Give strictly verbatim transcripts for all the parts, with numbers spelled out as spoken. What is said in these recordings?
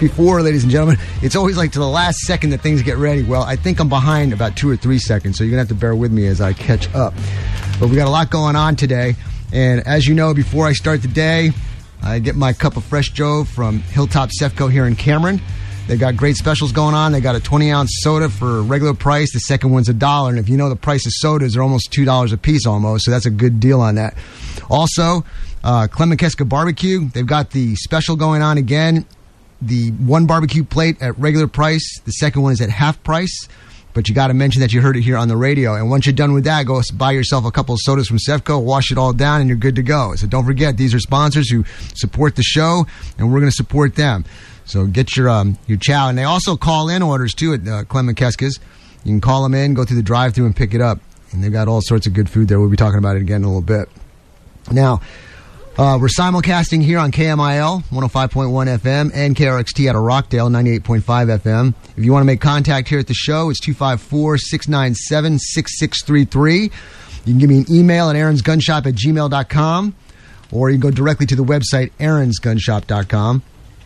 before, ladies and gentlemen. It's always like to the last second that things get ready. Well, I think I'm behind about two or three seconds, so you're going to have to bear with me as I catch up. But we got a lot going on today. And as you know, before I start the day, I get my cup of Fresh Joe from Hilltop Cefco here in Cameron. They got great specials going on. They got a twenty-ounce soda for regular price. The second one's a dollar. And if you know the price of sodas, they're almost two dollars a piece almost. So that's a good deal on that. Also, uh, Clem and Keska Barbecue. They've got the special going on again. The one barbecue plate at regular price. The second one is at half price. But you got to mention that you heard it here on the radio. And once you're done with that, go buy yourself a couple of sodas from Cefco, wash it all down, and you're good to go. So don't forget, these are sponsors who support the show, and we're going to support them. So get your um, your chow. And they also call in orders, too, at uh, Clem and Keska's. You can call them in, go through the drive-thru, and pick it up. And they've got all sorts of good food there. We'll be talking about it again in a little bit. Now, uh, we're simulcasting here on K M I L, one oh five point one F M, and K R X T out of Rockdale, ninety-eight point five F M. If you want to make contact here at the show, it's two five four, six nine seven, six six three three. You can give me an email at aarons gun shop at gmail dot com, or you can go directly to the website, aarons gun shop dot com.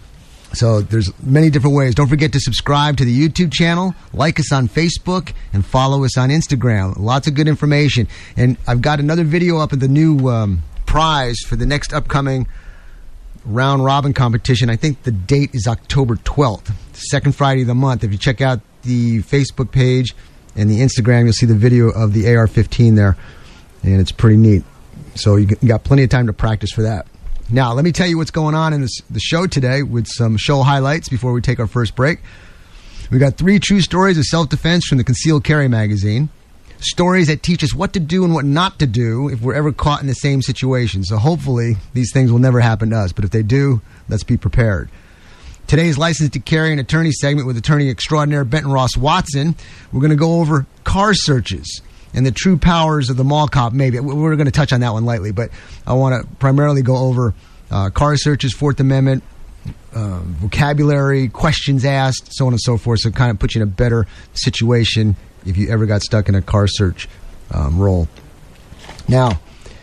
So there's many different ways. Don't forget to subscribe to the YouTube channel, like us on Facebook, and follow us on Instagram. Lots of good information. And I've got another video up at the new um, prize for the next upcoming round robin competition. I think the date is October twelfth, second Friday of the month. If you check out the Facebook page and the Instagram, you'll see the video of the A R fifteen there, and it's pretty neat. So you got plenty of time to practice for that. Now, let me tell you what's going on in this, the show today with some show highlights before we take our first break. We got three true stories of self-defense from the Concealed Carry magazine. Stories that teach us what to do and what not to do if we're ever caught in the same situation. So hopefully these things will never happen to us. But if they do, let's be prepared. Today's License to Carry an Attorney segment with attorney extraordinaire Benton Ross Watson. We're going to go over car searches and the true powers of the mall cop, maybe. We're going to touch on that one lightly, but I want to primarily go over uh, car searches, Fourth Amendment, uh, vocabulary, questions asked, so on and so forth, so kind of put you in a better situation if you ever got stuck in a car search um, role. Now,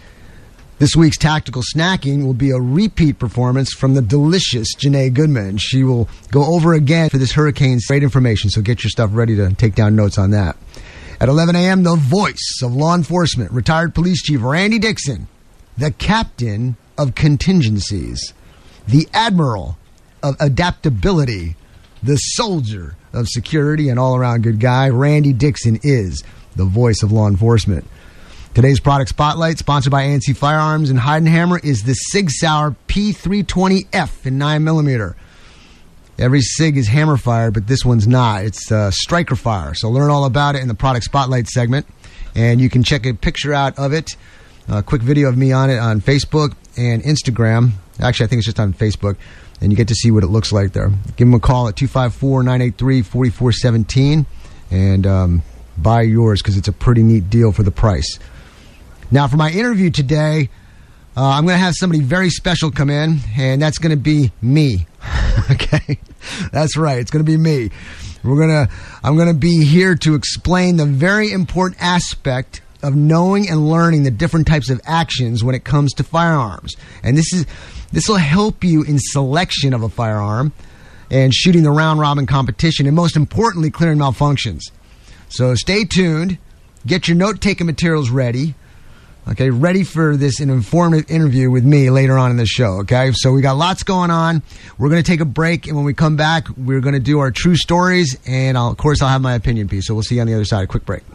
this week's Tactical Snacking will be a repeat performance from the delicious Janae Goodman. She will go over again for this hurricane's great information, so get your stuff ready to take down notes on that. At eleven a.m., the voice of law enforcement, retired police chief Randy Dixon, the captain of contingencies, the admiral of adaptability, the soldier of security, and all-around good guy, Randy Dixon is the voice of law enforcement. Today's product spotlight, sponsored by A N C Firearms and Heidenhammer, is the Sig Sauer P three twenty F in nine millimeter. Every SIG is hammer fire, but this one's not. It's uh, striker fire. So learn all about it in the product spotlight segment. And you can check a picture out of it, a quick video of me on it on Facebook and Instagram. Actually, I think it's just on Facebook. And you get to see what it looks like there. Give them a call at two five four, nine eight three, four four one seven and um, buy yours because it's a pretty neat deal for the price. Now, for my interview today, uh, I'm going to have somebody very special come in, and that's going to be me. Okay, that's right. It's going to be me. We're gonna. I'm going to be here to explain the very important aspect of knowing and learning the different types of actions when it comes to firearms. And this is this will help you in selection of a firearm and shooting the round robin competition, and most importantly, clearing malfunctions. So stay tuned. Get your note-taking materials ready. Okay, ready for this an informative interview with me later on in the show, okay? So we got lots going on. We're going to take a break, and when we come back, we're going to do our true stories, and I'll, of course, I'll have my opinion piece. So we'll see you on the other side. A quick break.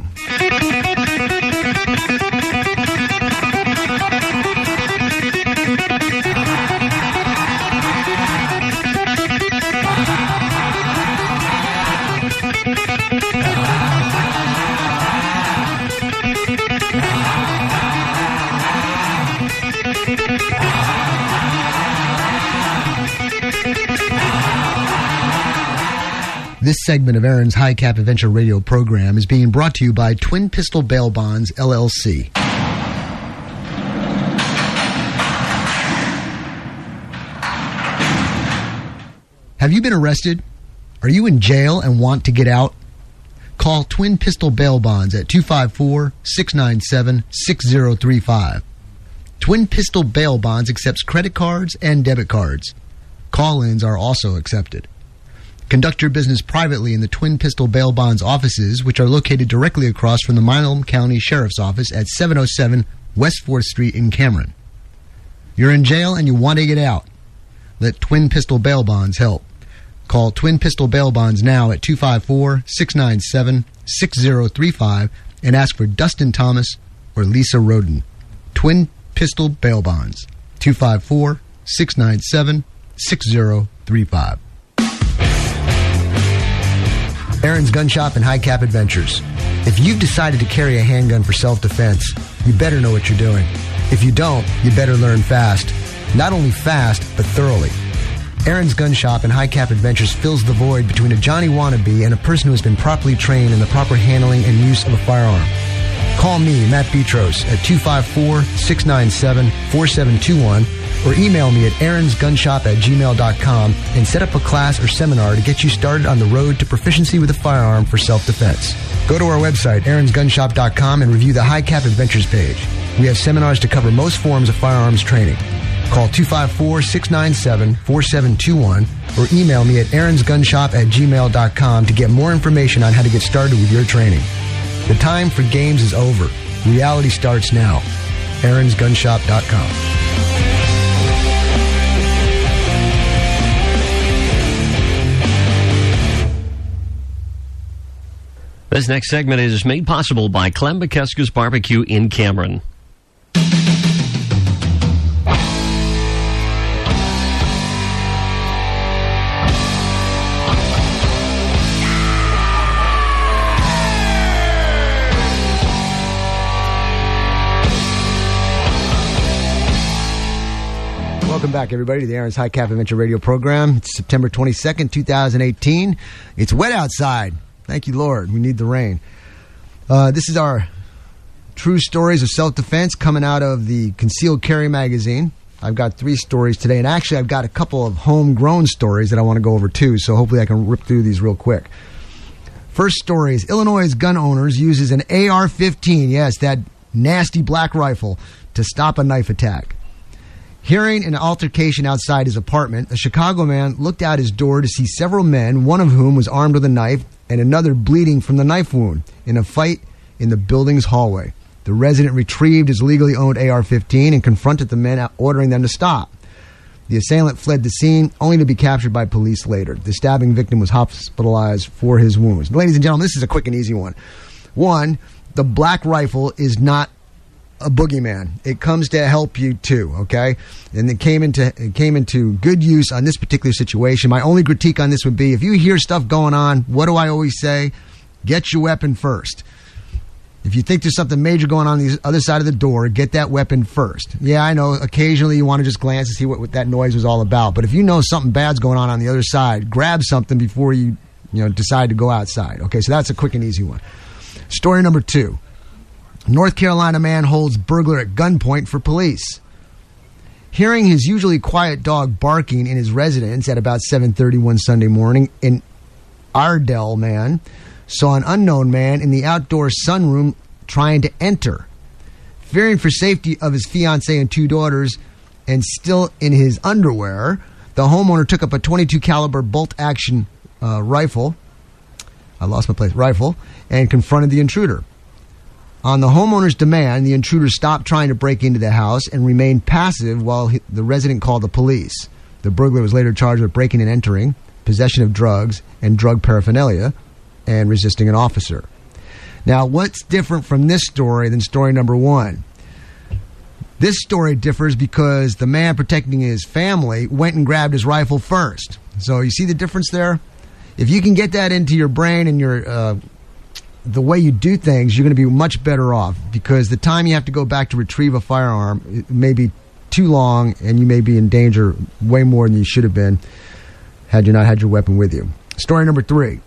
This segment of Aaron's High Cap Adventure Radio program is being brought to you by Twin Pistol Bail Bonds, L L C. Have you been arrested? Are you in jail and want to get out? Call Twin Pistol Bail Bonds at two five four, six nine seven, six zero three five. Twin Pistol Bail Bonds accepts credit cards and debit cards. Call-ins are also accepted. Conduct your business privately in the Twin Pistol Bail Bonds offices, which are located directly across from the Milam County Sheriff's Office at seven oh seven West fourth Street in Cameron. You're in jail and you want to get out. Let Twin Pistol Bail Bonds help. Call Twin Pistol Bail Bonds now at two five four, six nine seven, six zero three five and ask for Dustin Thomas or Lisa Roden. Twin Pistol Bail Bonds, two five four, six nine seven, six zero three five. Aaron's Gun Shop and High Cap Adventures. If you've decided to carry a handgun for self-defense, you better know what you're doing. If you don't, you better learn fast. Not only fast, but thoroughly. Aaron's Gun Shop and High Cap Adventures fills the void between a Johnny wannabe and a person who has been properly trained in the proper handling and use of a firearm. Call me, Matt Petros, at two five four, six nine seven, four seven two one or email me at aaronsgunshop at gmail dot com and set up a class or seminar to get you started on the road to proficiency with a firearm for self-defense. Go to our website, aarons gun shop dot com, and review the High Cap Adventures page. We have seminars to cover most forms of firearms training. Call two five four, six nine seven, four seven two one or email me at aaronsgunshop at gmail dot com to get more information on how to get started with your training. The time for games is over. Reality starts now. aarons gun shop dot com. This next segment is made possible by Clem McKeska's Barbecue in Cameron. Welcome back, everybody, to the Aaron's High Cap Adventure Radio program. It's September twenty-second, twenty eighteen. It's wet outside. Thank you, Lord. We need the rain. Uh, this is our true stories of self-defense coming out of the Concealed Carry magazine. I've got three stories today, and actually I've got a couple of homegrown stories that I want to go over too, so hopefully I can rip through these real quick. First story is Illinois gun owners uses an A R fifteen, yes, that nasty black rifle, to stop a knife attack. Hearing an altercation outside his apartment, a Chicago man looked out his door to see several men, one of whom was armed with a knife and another bleeding from the knife wound, in a fight in the building's hallway. The resident retrieved his legally owned A R fifteen and confronted the men, ordering them to stop. The assailant fled the scene, only to be captured by police later. The stabbing victim was hospitalized for his wounds. Ladies and gentlemen, this is a quick and easy one. One, the black rifle is not a boogeyman. It comes to help you too, okay? And it came into it came into good use on this particular situation. My only critique on this would be, if you hear stuff going on, what do I always say? Get your weapon first. If you think there's something major going on on the other side of the door, get that weapon first. Yeah, I know, occasionally you want to just glance and see what, what that noise was all about, but if you know something bad's going on on the other side, grab something before you, you know, decide to go outside. Okay, so that's a quick and easy one. Story number two. North Carolina man holds burglar at gunpoint for police. Hearing his usually quiet dog barking in his residence at about seven thirty one Sunday morning, an Ardell man saw an unknown man in the outdoor sunroom trying to enter. Fearing for safety of his fiancée and two daughters, and still in his underwear, the homeowner took up a twenty-two caliber bolt-action uh, rifle, I lost my place, rifle, and confronted the intruder. On the homeowner's demand, the intruder stopped trying to break into the house and remained passive while he, the resident called the police. The burglar was later charged with breaking and entering, possession of drugs and drug paraphernalia, and resisting an officer. Now, what's different from this story than story number one? This story differs because the man protecting his family went and grabbed his rifle first. So you see the difference there? If you can get that into your brain and your uh, the way you do things, you're going to be much better off, because the time you have to go back to retrieve a firearm, it may be too long, and you may be in danger way more than you should have been had you not had your weapon with you. Story number three.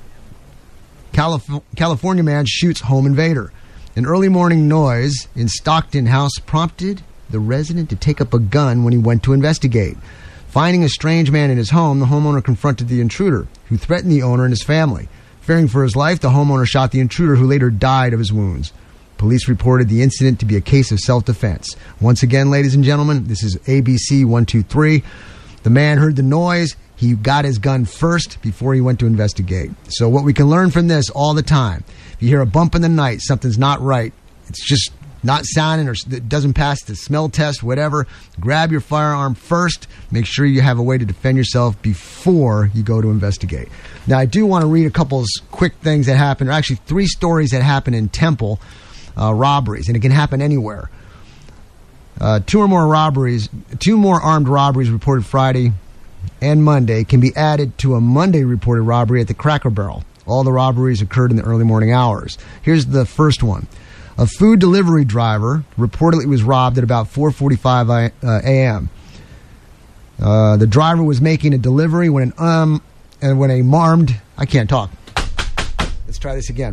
Calif- California man shoots home invader. An early morning noise in Stockton house prompted the resident to take up a gun when he went to investigate. Finding a strange man in his home, the homeowner confronted the intruder, who threatened the owner and his family. Fearing for his life, the homeowner shot the intruder, who later died of his wounds. Police reported the incident to be a case of self-defense. Once again, ladies and gentlemen, this is A B C one two three. The man heard the noise. He got his gun first before he went to investigate. So what we can learn from this all the time, if you hear a bump in the night, something's not right, it's just not sounding or it doesn't pass the smell test, whatever, grab your firearm first. Make sure you have a way to defend yourself before you go to investigate. Now, I do want to read a couple of quick things that happened, or actually three stories that happened in Temple, uh, robberies, and it can happen anywhere. Uh, two or more robberies, two more armed robberies reported Friday and Monday can be added to a Monday reported robbery at the Cracker Barrel. All the robberies occurred in the early morning hours. Here's the first one. A food delivery driver reportedly was robbed at about four forty-five a.m. Uh, the driver was making a delivery when an um and when a armed I can't talk. Let's try this again.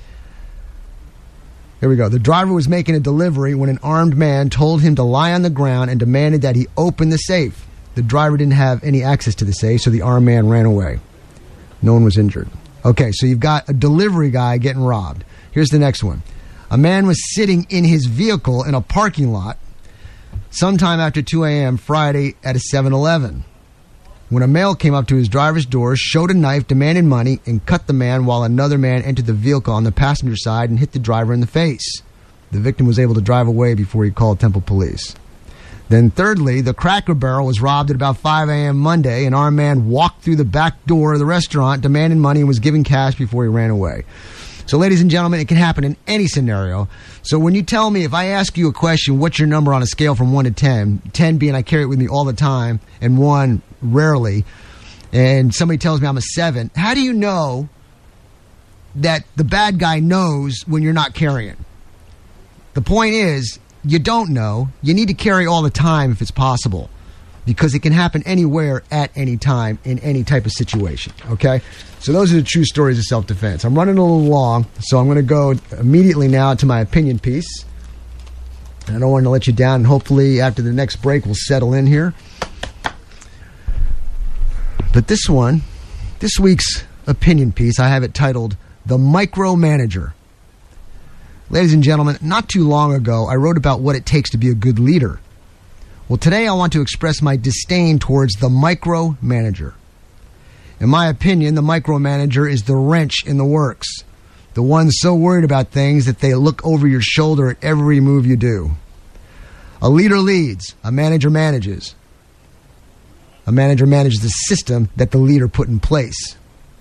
Here we go. The driver was making a delivery when an armed man told him to lie on the ground and demanded that he open the safe. The driver didn't have any access to the safe, so the armed man ran away. No one was injured. Okay, so you've got a delivery guy getting robbed. Here's the next one. A man was sitting in his vehicle in a parking lot sometime after two a.m. Friday at a seven eleven when a male came up to his driver's door, showed a knife, demanded money, and cut the man while another man entered the vehicle on the passenger side and hit the driver in the face. The victim was able to drive away before he called Temple Police. Then thirdly, the Cracker Barrel was robbed at about five a.m. Monday. An armed man walked through the back door of the restaurant, demanded money, and was given cash before he ran away. So, ladies and gentlemen, it can happen in any scenario. So when you tell me, if I ask you a question, what's your number on a scale from one to ten, ten being I carry it with me all the time, and one rarely, and somebody tells me I'm a seven, how do you know that the bad guy knows when you're not carrying? The point is, you don't know. You need to carry all the time if it's possible, because it can happen anywhere at any time in any type of situation, okay? So those are the true stories of self-defense. I'm running a little long, so I'm going to go immediately now to my opinion piece. And I don't want to let you down, and hopefully after the next break we'll settle in here. But this one, this week's opinion piece, I have it titled, The Micromanager. Ladies and gentlemen, not too long ago, I wrote about what it takes to be a good leader. Well, today I want to express my disdain towards the micromanager. In my opinion, the micromanager is the wrench in the works, the one so worried about things that they look over your shoulder at every move you do. A leader leads, a manager manages. A manager manages the system that the leader put in place.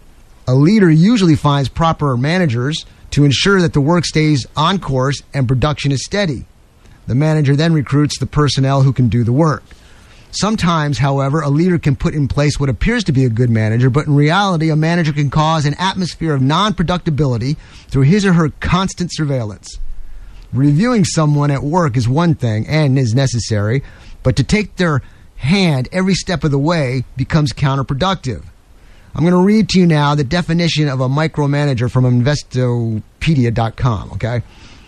A leader usually finds proper managers to ensure that the work stays on course and production is steady. The manager then recruits the personnel who can do the work. Sometimes, however, a leader can put in place what appears to be a good manager, but in reality, a manager can cause an atmosphere of non-productability through his or her constant surveillance. Reviewing someone at work is one thing and is necessary, but to take their hand every step of the way becomes counterproductive. I'm going to read to you now the definition of a micromanager from Investopedia dot com, okay?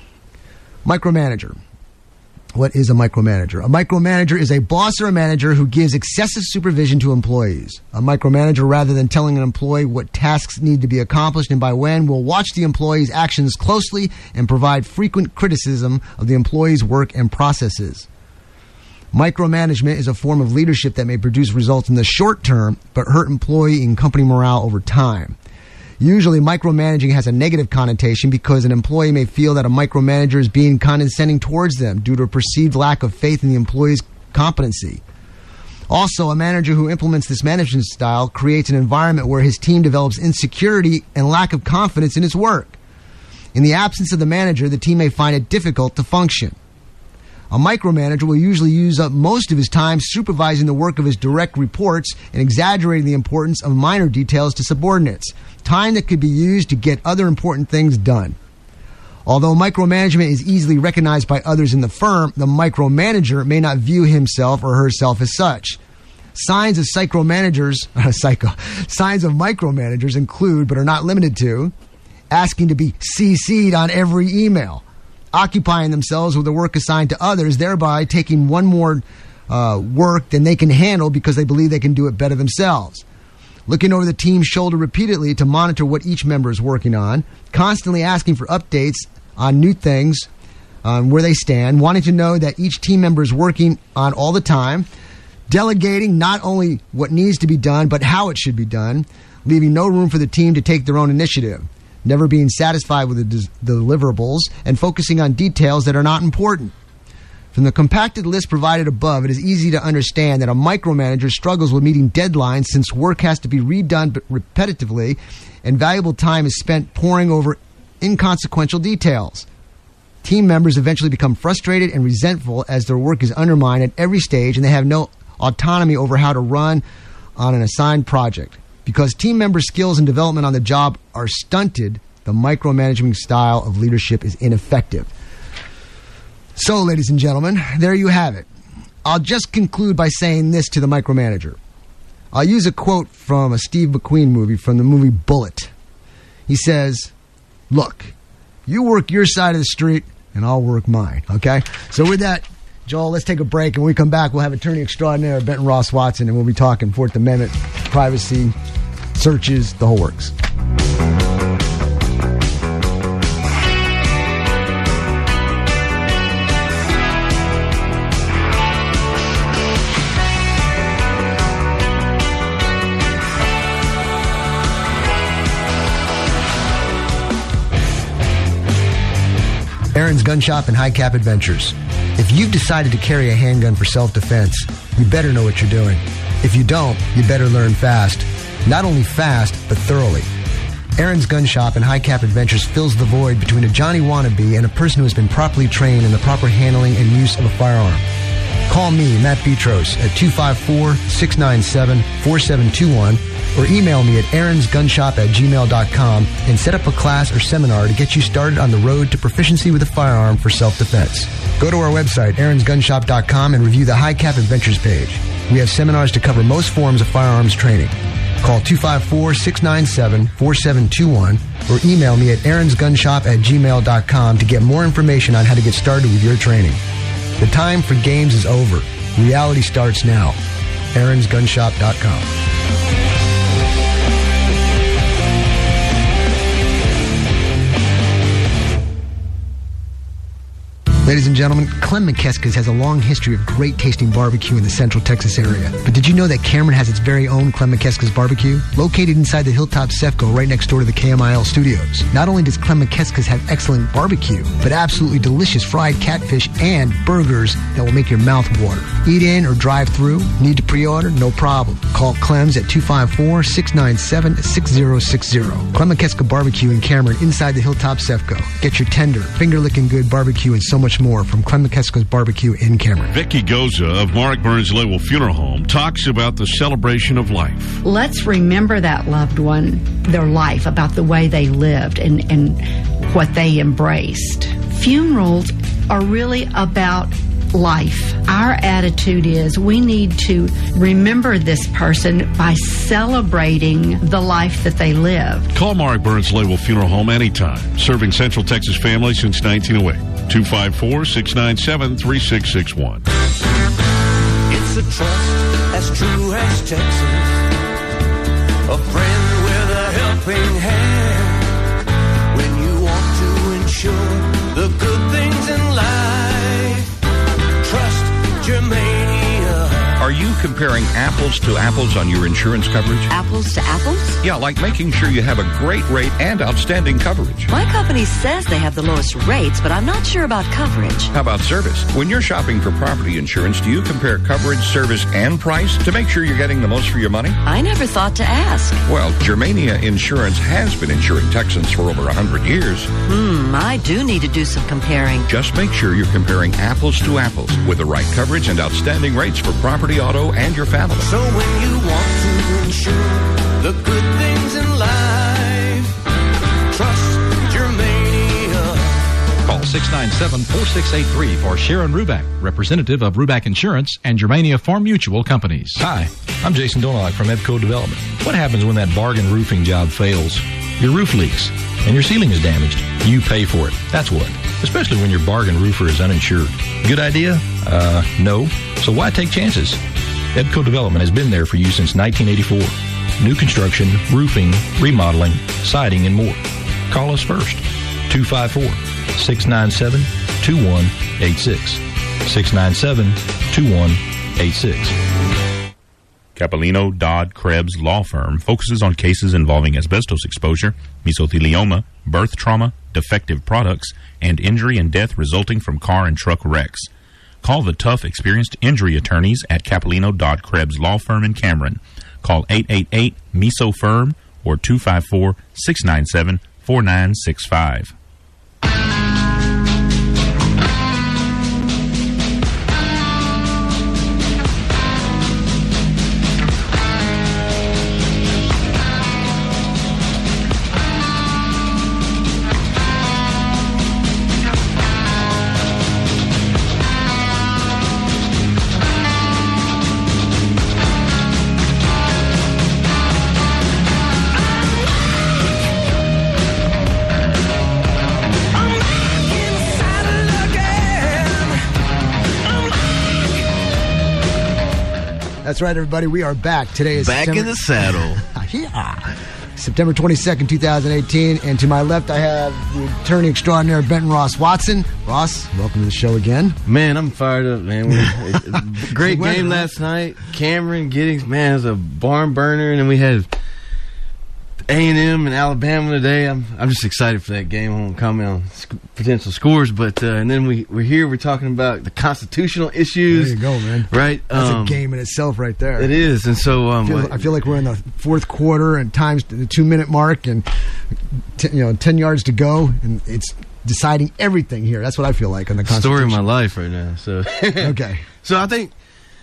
Micromanager. What is a micromanager? A micromanager is a boss or a manager who gives excessive supervision to employees. A micromanager, rather than telling an employee what tasks need to be accomplished and by when, will watch the employee's actions closely and provide frequent criticism of the employee's work and processes. Micromanagement is a form of leadership that may produce results in the short term, but hurt employee and company morale over time. Usually, micromanaging has a negative connotation because an employee may feel that a micromanager is being condescending towards them due to a perceived lack of faith in the employee's competency. Also, a manager who implements this management style creates an environment where his team develops insecurity and lack of confidence in his work. In the absence of the manager, the team may find it difficult to function. A micromanager will usually use up most of his time supervising the work of his direct reports and exaggerating the importance of minor details to subordinates, time that could be used to get other important things done. Although micromanagement is easily recognized by others in the firm, the micromanager may not view himself or herself as such. Signs of psychomanagers, uh, psycho, signs of micromanagers include, but are not limited to, asking to be C C'd on every email, occupying themselves with the work assigned to others, thereby taking one more uh, work than they can handle because they believe they can do it better themselves. Looking over the team's shoulder repeatedly to monitor what each member is working on, constantly asking for updates on new things, um, where they stand, wanting to know that each team member is working on all the time, Delegating not only what needs to be done, but how it should be done, leaving no room for the team to take their own initiative. Never being satisfied with the, des- the deliverables and focusing on details that are not important. From the compacted list provided above, it is easy to understand that a micromanager struggles with meeting deadlines since work has to be redone repetitively and valuable time is spent poring over inconsequential details. Team members eventually become frustrated and resentful as their work is undermined at every stage and they have no autonomy over how to run on an assigned project. Because team member skills and development on the job are stunted, the micromanaging style of leadership is ineffective. So, ladies and gentlemen, there you have it. I'll just conclude by saying this to the micromanager. I'll use a quote from a Steve McQueen movie, from the movie Bullet. He says, look, you work your side of the street, and I'll work mine, okay? So with that, Joel, let's take a break, and when we come back, we'll have attorney extraordinaire Benton Ross Watson, and we'll be talking Fourth Amendment, privacy, searches, the whole works. Aaron's Gun Shop and High Cap Adventures. If you've decided to carry a handgun for self-defense, you better know what you're doing. If you don't, you better learn fast. Not only fast, but thoroughly. Aaron's Gun Shop and High Cap Adventures fills the void between a Johnny wannabe and a person who has been properly trained in the proper handling and use of a firearm. Call me, Matt Petros, at two five four, six nine seven, four seven two one or email me at aaronsgunshop at gmail dot com and set up a class or seminar to get you started on the road to proficiency with a firearm for self-defense. Go to our website, aarons gun shop dot com, and review the High Cap Adventures page. We have seminars to cover most forms of firearms training. Call two five four, six nine seven, four seven two one or email me at aaronsgunshop at gmail dot com to get more information on how to get started with your training. The time for games is over. Reality starts now. aarons gun shop dot com. Ladies and gentlemen, Clem McKeskus has a long history of great tasting barbecue in the Central Texas area. But did you know that Cameron has its very own Clem McKeskus barbecue? Located inside the Hilltop Cefco right next door to the K M I L studios. Not only does Clem McKeskus have excellent barbecue, but absolutely delicious fried catfish and burgers that will make your mouth water. Eat in or drive through? Need to pre-order? No problem. Call Clem's at two five four, six nine seven, six zero six zero. Clem McKeskus Barbecue in Cameron inside the Hilltop Cefco. Get your tender, finger-licking good barbecue and so much more from Clem McKeskus Barbecue in Cameron. Vicki Goza of Mark Burns Lowell Funeral Home talks about the celebration of life. Let's remember that loved one, their life, about the way they lived and, and what they embraced. Funerals are really about life. Our attitude is we need to remember this person by celebrating the life that they lived. Call Mark Burns Lowell Funeral Home anytime. Serving Central Texas families since nineteen oh eight. two five four, six nine seven, three six six one. It's a trust as true as Texas. A friend with a helping hand. When you want to ensure the good things in life. Trust Germania. Are you comparing apples to apples on your insurance coverage? Apples to apples? Yeah, like making sure you have a great rate and outstanding coverage. My company says they have the lowest rates, but I'm not sure about coverage. How about service? When you're shopping for property insurance, do you compare coverage, service, and price to make sure you're getting the most for your money? I never thought to ask. Well, Germania Insurance has been insuring Texans for over one hundred years. Hmm, I do need to do some comparing. Just make sure you're comparing apples to apples with the right coverage and outstanding rates for property, auto, and your family. So when you want to ensure the good things in life, trust Germania. Call six nine seven, four six eight three for Sharon Ruback, representative of Ruback Insurance and Germania Farm Mutual Companies. Hi, I'm Jason Donalek from Edco Development. What happens when that bargain roofing job fails? Your roof leaks and your ceiling is damaged. You pay for it. That's what. Especially when your bargain roofer is uninsured. Good idea? Uh, no. So why take chances? Edco Development has been there for you since nineteen eighty-four. New construction, roofing, remodeling, siding, and more. Call us first. two five four, six nine seven, two one eight six. six nine seven, two one eight six. Capolino, Dodd, Krebs Law Firm focuses on cases involving asbestos exposure, mesothelioma, birth trauma, defective products, and injury and death resulting from car and truck wrecks. Call the tough, experienced injury attorneys at Capolino, Dodd, Krebs Law Firm in Cameron. Call eight eight eight, M E S O, F I R M or two five four, six nine seven, four nine six five. That's right, everybody. We are back. Today is back September- in the saddle. Yeah. September twenty-second, twenty eighteen. And to my left, I have the attorney extraordinaire, Benton Ross Watson. Ross, welcome to the show again. Man, I'm fired up, man. We, great game last night. Cameron, Giddings, man, it was a barn burner. And then we had A and M and Alabama today. I'm I'm just excited for that game. I won't comment on sc- potential scores, but uh, and then we we're here. We're talking about the constitutional issues. There you go, man. Right, that's um, a game in itself, right there. It is, and so um, I, feel, I feel like we're in the fourth quarter and times the two minute mark, and t- you know, ten yards to go, and it's deciding everything here. That's what I feel like on the Constitution. Story of my life right now. So okay, so I think.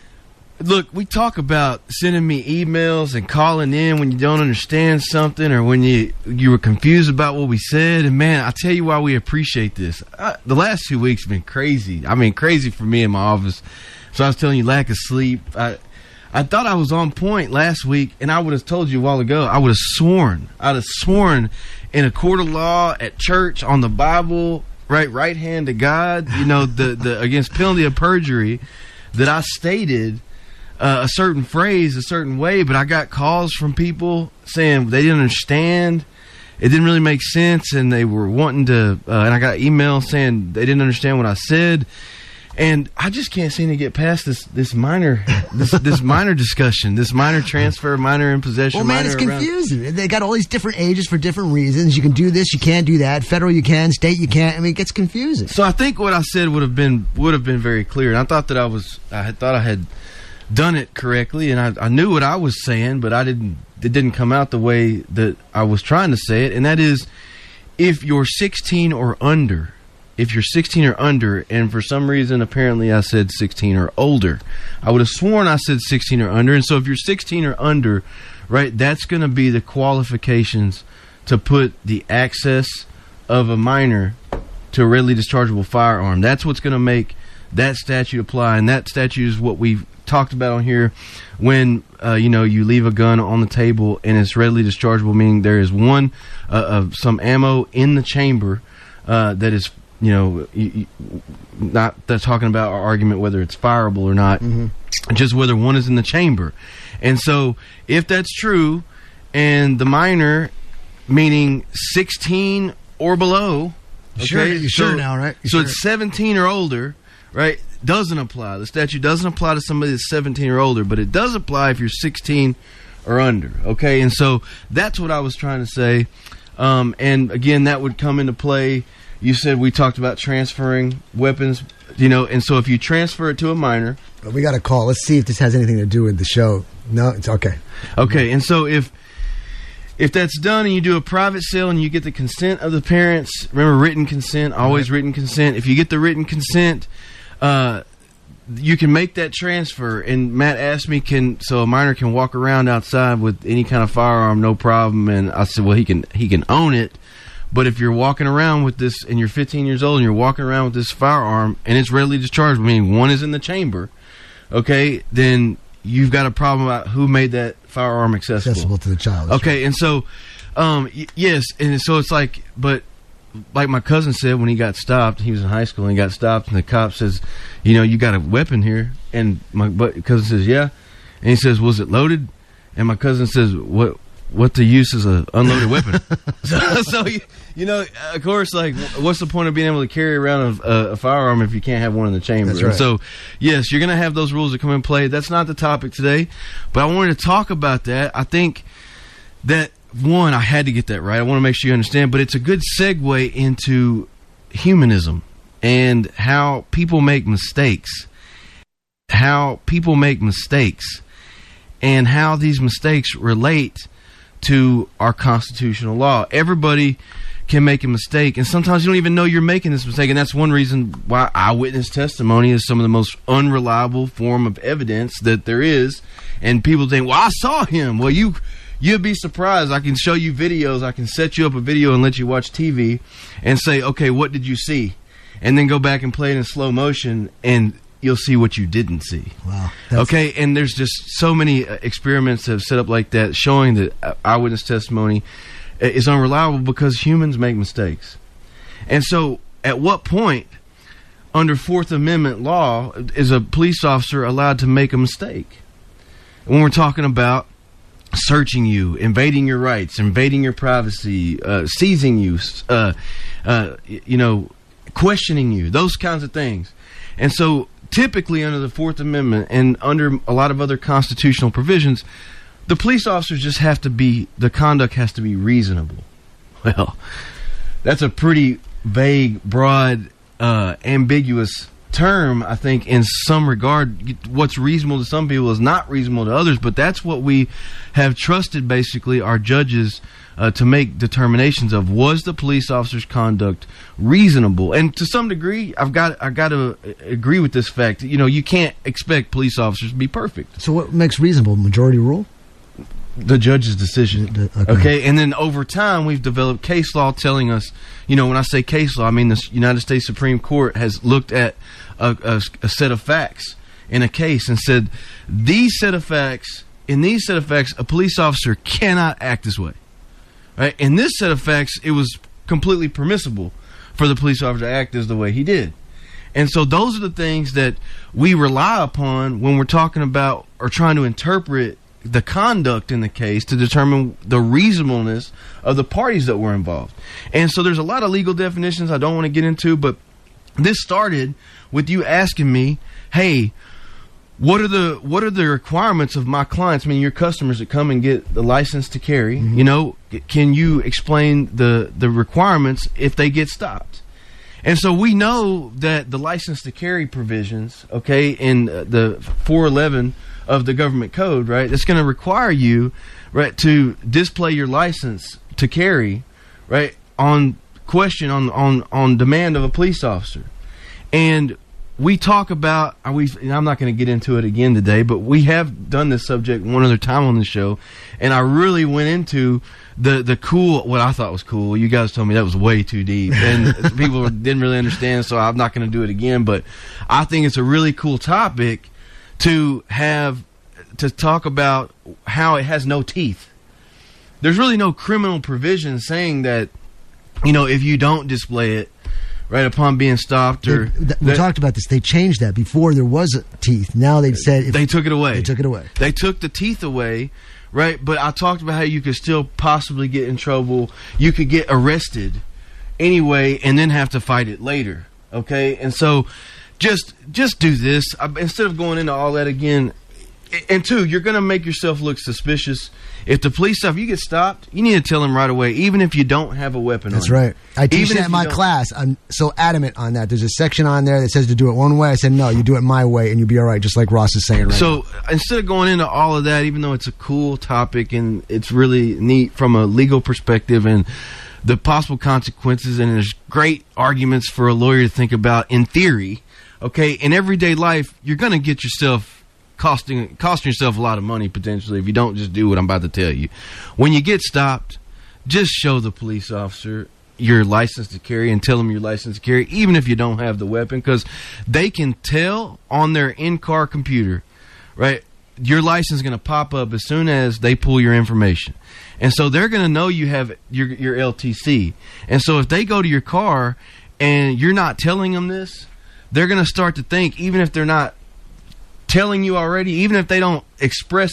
Look, we talk about sending me emails and calling in when you don't understand something or when you you were confused about what we said. And, man, I tell you why we appreciate this. I, the last two weeks have been crazy. I mean, crazy for me in my office. So I was telling you, lack of sleep. I I thought I was on point last week, and I would have told you a while ago, I would have sworn. I would have sworn in a court of law, at church, on the Bible, right, right hand to God, you know, the, the against penalty of perjury, that I stated Uh, a certain phrase a certain way, but I got calls from people saying they didn't understand. It didn't really make sense, and they were wanting to, uh, and I got emails saying they didn't understand what I said. And I just can't seem to get past this this minor this this minor discussion, this minor transfer, minor in possession. Well, man, minor it's around. confusing. They got all these different ages for different reasons. You can do this, you can't do that. Federal, you can. State, you can't. I mean, it gets confusing. So I think what I said would have been would have been very clear, and I thought that I was I had thought I had done it correctly, and I, I knew what I was saying, but I didn't. It didn't come out the way that I was trying to say it, and that is, if you're sixteen or under, if you're sixteen or under, and for some reason apparently I said sixteen or older, I would have sworn I said sixteen or under, and so if you're sixteen or under, right, that's going to be the qualifications to put the access of a minor to a readily dischargeable firearm. That's what's going to make that statute apply, and that statute is what we've talked about on here when uh, you know you leave a gun on the table and it's readily dischargeable, meaning there is one uh, of some ammo in the chamber uh, that is you know you, you, not that's talking about our argument whether it's fireable or not, mm-hmm. just whether one is in the chamber. And so if that's true, and the minor, meaning sixteen or below, okay, sure, you're so, sure now, right? You're so sure. it's seventeen or older, right? Doesn't apply. The statute doesn't apply to somebody that's seventeen or older, but it does apply if you're sixteen or under. Okay, and so that's what I was trying to say. Um, and again, that would come into play. You said we talked about transferring weapons, you know, and so if you transfer it to a minor, but we got a call. Let's see if this has anything to do with the show. No, it's okay. Okay, and so if if that's done and you do a private sale and you get the consent of the parents, remember written consent, always right. written consent. If you get the written consent, Uh, you can make that transfer. And Matt asked me, can so a minor can walk around outside with any kind of firearm, no problem. And I said, well, he can he can own it. But if you're walking around with this and you're fifteen years old and you're walking around with this firearm and it's readily discharged, meaning one is in the chamber, okay, then you've got a problem about who made that firearm accessible. Accessible to the child. Okay, right. and so, um, y- yes, and so it's like, but like my cousin said when he got stopped, he was in high school and he got stopped, and the cop says, you know, you got a weapon here. And my but cousin says, yeah. And he says, was it loaded? And my cousin says, what what the use is a unloaded weapon. so, so you, you know, of course, like, what's the point of being able to carry around a, a, a firearm if you can't have one in the chamber? That's right. And so, yes, you're going to have those rules that come in play. That's not the topic today, but I wanted to talk about that. I think that, one, I had to get that right. I want to make sure you understand, but it's a good segue into humanism and how people make mistakes. How people make mistakes and how these mistakes relate to our constitutional law. Everybody can make a mistake, and sometimes you don't even know you're making this mistake, and that's one reason why eyewitness testimony is some of the most unreliable form of evidence that there is. And people think, well, I saw him. Well, you, you'd be surprised. I can show you videos. I can set you up a video and let you watch T V and say, okay, what did you see? And then go back and play it in slow motion, and you'll see what you didn't see. Wow. Okay, and there's just so many uh, experiments that have set up like that showing that uh, eyewitness testimony is unreliable because humans make mistakes. And so at what point under Fourth Amendment law is a police officer allowed to make a mistake? When we're talking about searching you, invading your rights, invading your privacy, uh, seizing you, uh, uh, you know, questioning you, those kinds of things. And so typically under the Fourth Amendment and under a lot of other constitutional provisions, the police officers just have to be, the conduct has to be reasonable. Well, that's a pretty vague, broad, uh, ambiguous term, I think, in some regard. What's reasonable to some people is not reasonable to others, but that's what we have trusted, basically, our judges uh, to make determinations of. Was the police officer's conduct reasonable? And to some degree, I've got I got to agree with this fact. You know, you can't expect police officers to be perfect. So what makes reasonable? Majority rule? The judge's decision. The, okay. okay, and then over time we've developed case law telling us, you know, when I say case law, I mean the United States Supreme Court has looked at a, a, a set of facts in a case and said, these set of facts, in these set of facts, a police officer cannot act this way. Right? In this set of facts, it was completely permissible for the police officer to act as the way he did. And so those are the things that we rely upon when we're talking about or trying to interpret the conduct in the case to determine the reasonableness of the parties that were involved. And so there's a lot of legal definitions I don't want to get into, but this started with you asking me, hey, what are the what are the requirements of my clients, I mean your customers that come and get the license to carry, mm-hmm. you know, can you explain the the requirements if they get stopped? And so we know that the license to carry provisions, okay, in the four eleven of the government code, right, it's going to require you, right, to display your license to carry, right, on question, on on on demand of a police officer. And we talk about, we I'm not going to get into it again today, but we have done this subject one other time on the show, and I really went into the the cool, what I thought was cool. You guys told me that was way too deep, and people didn't really understand, so I'm not going to do it again. But I think it's a really cool topic to have, to talk about how it has no teeth. There's really no criminal provision saying that, you know, if you don't display it right upon being stopped, or they, we that, talked about this. They changed that. Before there was teeth. Now they've said if, they took it away. They took it away. They took the teeth away, right? But I talked about how you could still possibly get in trouble. You could get arrested anyway, and then have to fight it later. Okay, and so just just do this I, instead of going into all that again. And two, you're going to make yourself look suspicious. If the police stop, you get stopped, you need to tell them right away, even if you don't have a weapon That's on you. right. I teach even that in my class. I'm so adamant on that. There's a section on there that says to do it one way. I said, no, you do it my way, and you'll be all right, just like Ross is saying right so, now. So instead of going into all of that, even though it's a cool topic and it's really neat from a legal perspective and the possible consequences, and there's great arguments for a lawyer to think about in theory, okay, in everyday life, you're going to get yourself costing costing yourself a lot of money potentially if you don't just do what I'm about to tell you. When you get stopped, just show the police officer your license to carry and tell them your license to carry, even if you don't have the weapon, because they can tell on their in-car computer, right, your license is going to pop up as soon as they pull your information. And so they're going to know you have your, your L T C. And so if they go to your car and you're not telling them this, they're going to start to think, even if they're not telling you already, even if they don't express it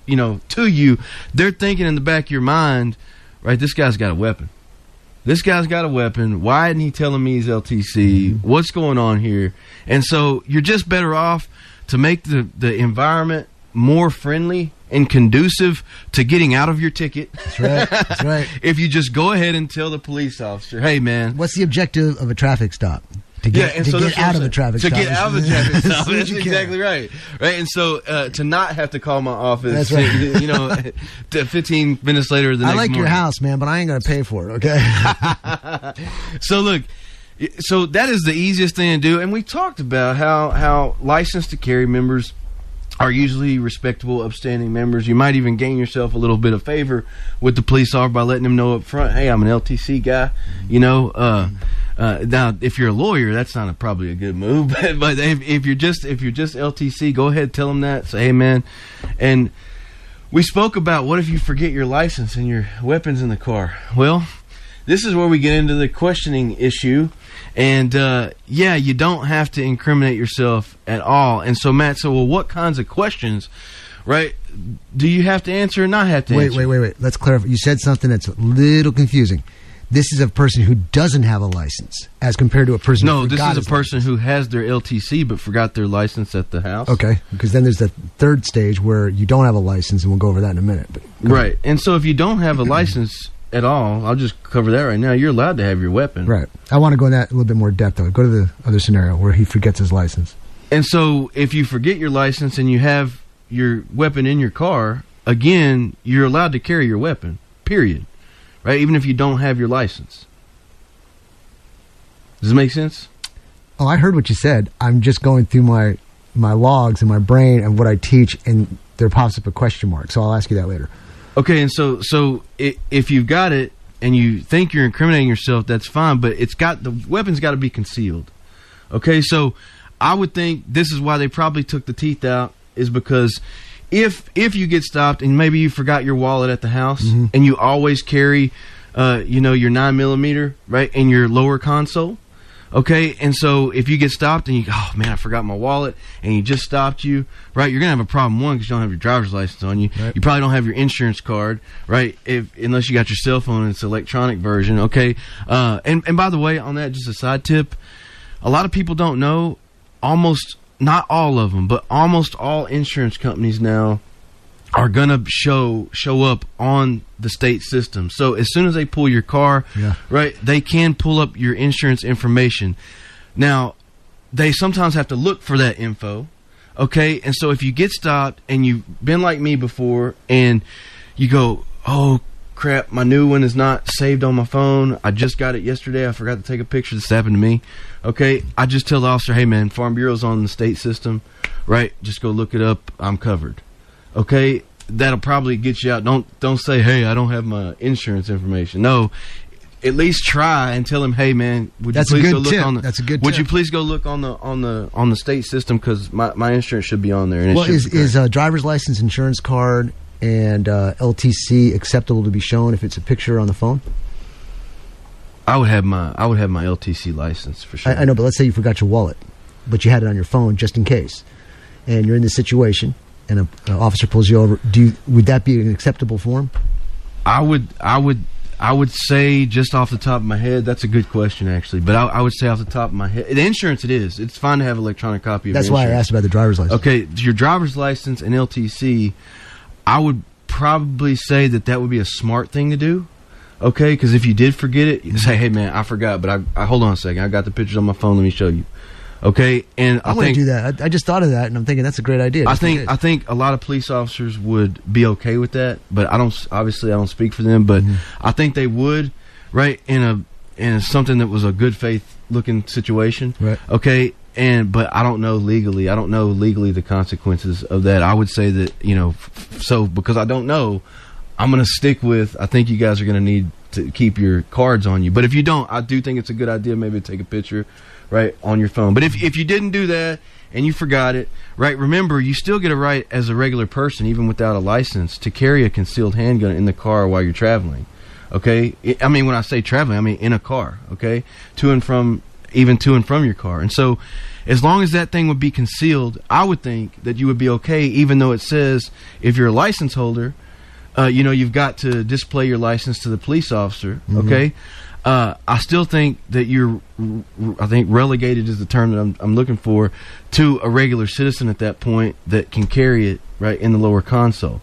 you know, to you, they're thinking in the back of your mind, right, this guy's got a weapon. This guy's got a weapon. Why isn't he telling me he's L T C? Mm-hmm. What's going on here? And so you're just better off to make the, the environment more friendly and conducive to getting out of your ticket. That's right. That's right. If you just go ahead and tell the police officer, hey, man. What's the objective of a traffic stop? To get, yeah, and to so get out of a traffic to stop. To get out of a traffic stop. That's you exactly right. Right. And so uh, to not have to call my office, That's right. you know, fifteen minutes later the I next like morning. your house, man, but I ain't going to pay for it, okay? So look, so that is the easiest thing to do. And we talked about how, how licensed to carry members are usually respectable, upstanding members. You might even gain yourself a little bit of favor with the police officer by letting them know up front, hey, I'm an L T C guy. You know, uh, uh, now if you're a lawyer, that's not a, probably a good move. But, but if, if you're just if you're just L T C, go ahead, tell them that. Say, hey, man. And we spoke about what if you forget your license and your weapons in the car. Well, this is where we get into the questioning issue. And, uh, yeah, you don't have to incriminate yourself at all. And so Matt said, well, what kinds of questions, right, do you have to answer or not have to wait, answer? Wait, wait, wait. Let's clarify. You said something that's a little confusing. This is a person who doesn't have a license as compared to a person no, who this forgot is a his person license. who has their L T C but forgot their license at the house. Okay, because then there's the third stage where you don't have a license, and we'll go over that in a minute. But right. And so if you don't have a license at all, I'll just cover that right now. You're allowed to have your weapon. Right. I want to go in that a little bit more depth, though. Go to the other scenario where he forgets his license. And so if you forget your license and you have your weapon in your car, again, you're allowed to carry your weapon, period. Right? Even if you don't have your license. Does it make sense? Oh, I heard what you said. I'm just going through my, my logs in my brain and what I teach, and there pops up a question mark. So I'll ask you that later. Okay, and so so it, if you've got it and you think you're incriminating yourself, that's fine, but it's got the weapon's got to be concealed. Okay, so I would think this is why they probably took the teeth out, is because if if you get stopped and maybe you forgot your wallet at the house, mm-hmm. and you always carry, uh, you know, your nine millimeter right in your lower console. Okay, and so if you get stopped and you go, oh, man, I forgot my wallet, and he just stopped you, right, you're going to have a problem, one, because you don't have your driver's license on you. Right. You probably don't have your insurance card, right, if unless you got your cell phone and it's electronic version, okay? Uh, and, and by the way, on that, just a side tip, a lot of people don't know, almost, not all of them, but almost all insurance companies now are going to show show up on the state system. So as soon as they pull your car, yeah. right, they can pull up your insurance information. Now, they sometimes have to look for that info, okay? And so if you get stopped and you've been like me before and you go, oh, crap, my new one is not saved on my phone. I just got it yesterday. I forgot to take a picture. This happened to me, okay? I just tell the officer, hey, man, Farm Bureau's on the state system, right? Just go look it up. I'm covered. Okay, that'll probably get you out. Don't don't say, hey, I don't have my insurance information. No, at least try and tell him, hey, man, would That's you please a good go look tip. on the That's a good Would tip. you please go look on the on the on the state system, because my, my insurance should be on there. And it well, should is be is a driver's license, insurance card, and uh, L T C acceptable to be shown if it's a picture on the phone? I would have my I would have my L T C license for sure. I, I know, but let's say you forgot your wallet, but you had it on your phone just in case, and you're in this situation. And an officer pulls you over. Do you, would that be an acceptable form? I would, I would, I would say just off the top of my head. That's a good question, actually. But I, I would say off the top of my head, the insurance it is. It's fine to have an electronic copy of. That's your why I insurance. asked about the driver's license. Okay, your driver's license and L T C. I would probably say that that would be a smart thing to do. Okay, because if you did forget it, you say, "Hey, man, I forgot." But I, I hold on a second. I got the pictures on my phone. Let me show you. Okay, and I, I want to think do that. I, I just thought of that, and I'm thinking that's a great idea. I think I think a lot of police officers would be okay with that, but I don't. Obviously, I don't speak for them, but mm-hmm. I think they would, right? In a in something that was a good faith looking situation, right? Okay, and but I don't know legally. I don't know legally the consequences of that. I would say that you know, f- so because I don't know, I'm going to stick with. I think you guys are going to need to keep your cards on you, but if you don't, I do think it's a good idea maybe to take a picture. Right, on your phone. But if if you didn't do that and you forgot it, right, remember, you still get a right as a regular person, even without a license, to carry a concealed handgun in the car while you're traveling. Okay? I mean, when I say traveling, I mean in a car, okay? To and from even to and from your car. And so as long as that thing would be concealed, I would think that you would be okay, even though it says if you're a license holder, uh, you know, you've got to display your license to the police officer, mm-hmm. okay? Uh, I still think that you're, I think relegated is the term that I'm, I'm looking for, to a regular citizen at that point that can carry it, right, in the lower console.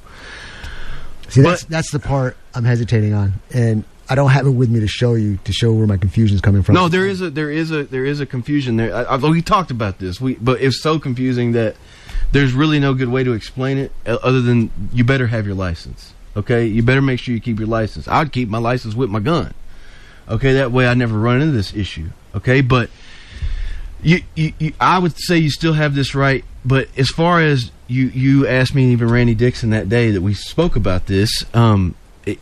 See, that's, but, that's the part I'm hesitating on. And I don't have it with me to show you, to show where my confusion is coming from. No, there is a there is a there is a confusion there. I, I, we talked about this, we but it's so confusing that there's really no good way to explain it other than you better have your license. Okay, you better make sure you keep your license. I'd keep my license with my gun. Okay, that way I never run into this issue. Okay, but you, you, you I would say you still have this right. But as far as you you asked me, and even Randy Dixon that day that we spoke about this. Um,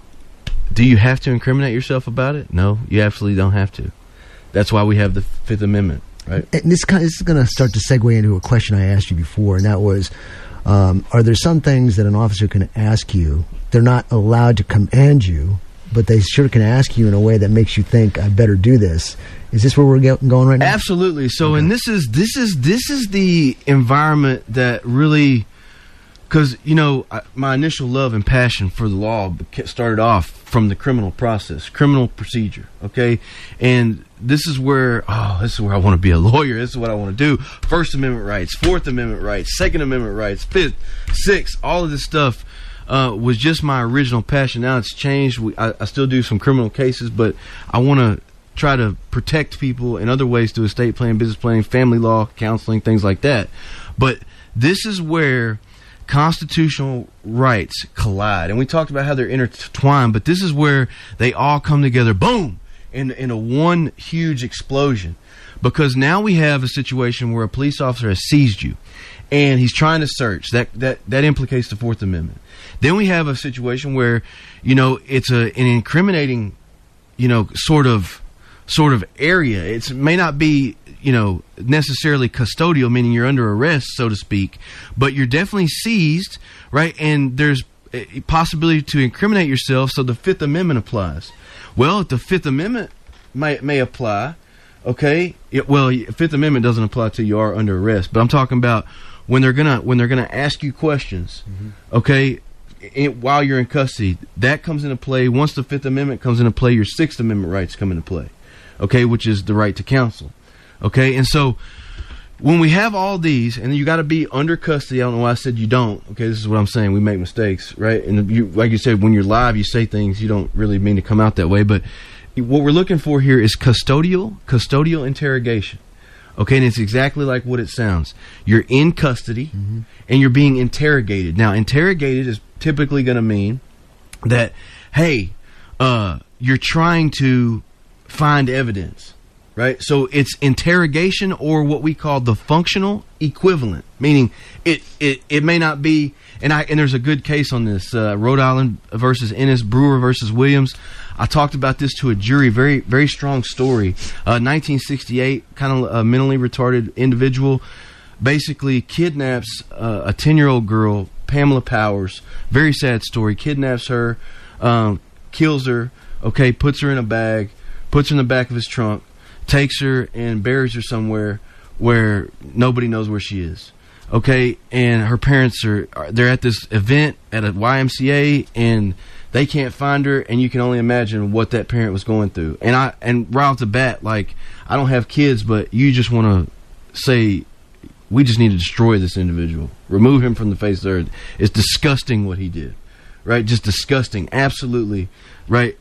Do you have to incriminate yourself about it? No, you absolutely don't have to. That's why we have the Fifth Amendment, right? And this, kind of, this is going to start to segue into a question I asked you before, and that was, um, are there some things that an officer can ask you? They're not allowed to command you, but they sure can ask you in a way that makes you think, I better do this. Is this where we're get, going right now? Absolutely. So, okay. and this is this is this is the environment that really. Because, you know, I, my initial love and passion for the law started off from the criminal process, criminal procedure, okay? And this is where, oh, this is where I want to be a lawyer. This is what I want to do. First Amendment rights, Fourth Amendment rights, Second Amendment rights, Fifth, Sixth, all of this stuff uh, was just my original passion. Now it's changed. We, I, I still do some criminal cases, but I want to try to protect people in other ways through estate planning, business planning, family law, counseling, things like that. But this is where constitutional rights collide, and we talked about how they're intertwined, but this is where they all come together, boom, in in a one huge explosion, because now we have a situation where a police officer has seized you and he's trying to search. That that that implicates the Fourth Amendment. Then we have a situation where, you know, it's a an incriminating, you know, sort of sort of area. It may not be, you know, necessarily custodial, meaning you're under arrest, so to speak, but you're definitely seized, right? And there's a possibility to incriminate yourself, so the Fifth Amendment applies. Well, if the Fifth Amendment may, may apply, okay, it, well, Fifth Amendment doesn't apply till you are under arrest, but I'm talking about when they're gonna when they're gonna ask you questions, mm-hmm. okay, it, while you're in custody, that comes into play. Once the Fifth Amendment comes into play, your Sixth Amendment rights come into play, okay, which is the right to counsel. Okay, and so when we have all these, and you got to be under custody. I don't know why I said you don't. Okay, this is what I'm saying. We make mistakes, right? And you, like you said, when you're live, you say things you don't really mean to come out that way. But what we're looking for here is custodial, custodial interrogation. Okay, and it's exactly like what it sounds. You're in custody, mm-hmm. and you're being interrogated. Now, interrogated is typically going to mean that, hey, uh, you're trying to find evidence. Right, so it's interrogation, or what we call the functional equivalent, meaning it, it, it may not be, and I and there's a good case on this, uh, Rhode Island versus Ennis, Brewer versus Williams. I talked about this to a jury, very very strong story. Uh, nineteen sixty-eight, kind of a mentally retarded individual, basically kidnaps uh, a ten-year-old girl, Pamela Powers. Very sad story. Kidnaps her, um, kills her. Okay, puts her in a bag, puts her in the back of his trunk. Takes her and buries her somewhere where nobody knows where she is. Okay, and her parents are, they're at this event at a Y M C A, and they can't find her, and you can only imagine what that parent was going through. And I and right off the bat, like, I don't have kids, but you just want to say, we just need to destroy this individual, remove him from the face of the earth. It's disgusting what he did, right? Just disgusting, absolutely, right?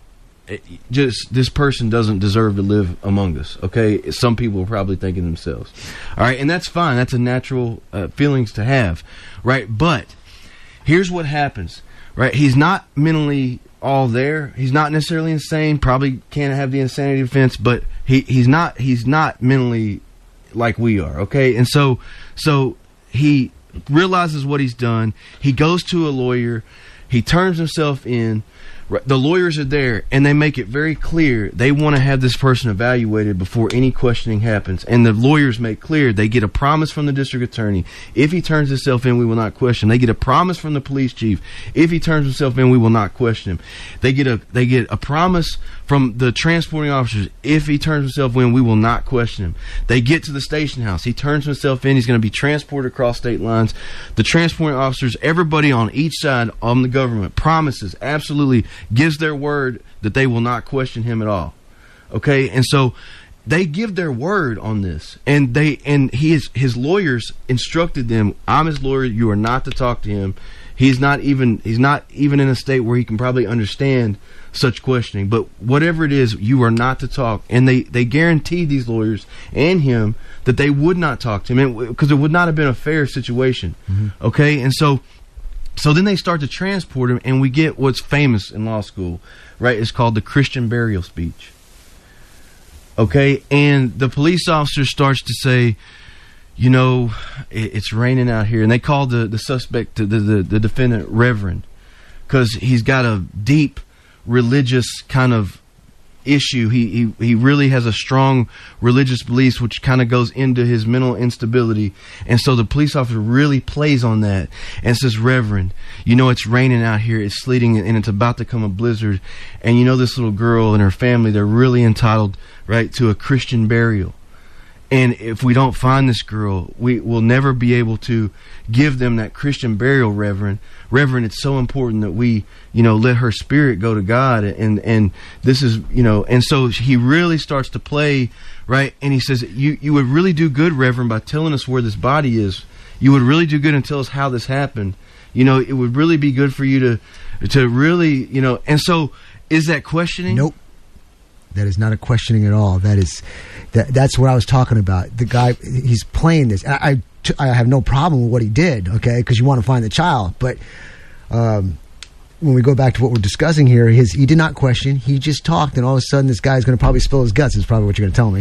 Just this person doesn't deserve to live among us. Okay, some people are probably thinking themselves. All right, and that's fine. That's a natural uh, feelings to have, right? But here's what happens, right? He's not mentally all there. He's not necessarily insane. Probably can't have the insanity defense, but he he's not he's not mentally like we are. Okay, and so so he realizes what he's done. He goes to a lawyer. He turns himself in. Right. The lawyers are there, and they make it very clear they want to have this person evaluated before any questioning happens. And the lawyers make clear they get a promise from the district attorney. If he turns himself in, we will not question him. They get a promise from the police chief. If he turns himself in, we will not question him. They get a they get a promise from the transporting officers. If he turns himself in, we will not question him. They get to the station house. He turns himself in. He's going to be transported across state lines. The transporting officers, everybody on each side of the government, promises, absolutely gives their word that they will not question him at all. Okay, and so they give their word on this, and they and his his lawyers instructed them. I'm his lawyer. You are not to talk to him. He's not even he's not even in a state where he can probably understand such questioning. But whatever it is, you are not to talk. And they they guaranteed these lawyers and him that they would not talk to him, because it would not have been a fair situation. Mm-hmm. Okay, and so. So then they start to transport him, and we get what's famous in law school, right? It's called the Christian burial speech. Okay, and the police officer starts to say, you know, it, it's raining out here. And they call the, the suspect, the, the, the defendant, Reverend, because he's got a deep religious kind of issue. He, he he really has a strong religious beliefs, which kind of goes into his mental instability. And so the police officer really plays on that and says, Reverend, you know, it's raining out here, it's sleeting, and it's about to come a blizzard. And you know, this little girl and her family, they're really entitled, right, to a Christian burial. And if we don't find this girl, we will never be able to give them that Christian burial, Reverend. Reverend, it's so important that we, you know, let her spirit go to God. And, and this is, you know, and so he really starts to play, right? And he says, you, you would really do good, Reverend, by telling us where this body is. You would really do good and tell us how this happened. You know, it would really be good for you to, to really, you know, and so is that questioning? Nope. That is not a questioning at all. That is, that that's what I was talking about. The guy, he's playing this. I, I, I have no problem with what he did, okay, because you want to find the child. But um, when we go back to what we're discussing here, his he did not question. He just talked, and all of a sudden this guy's going to probably spill his guts is probably what you're going to tell me.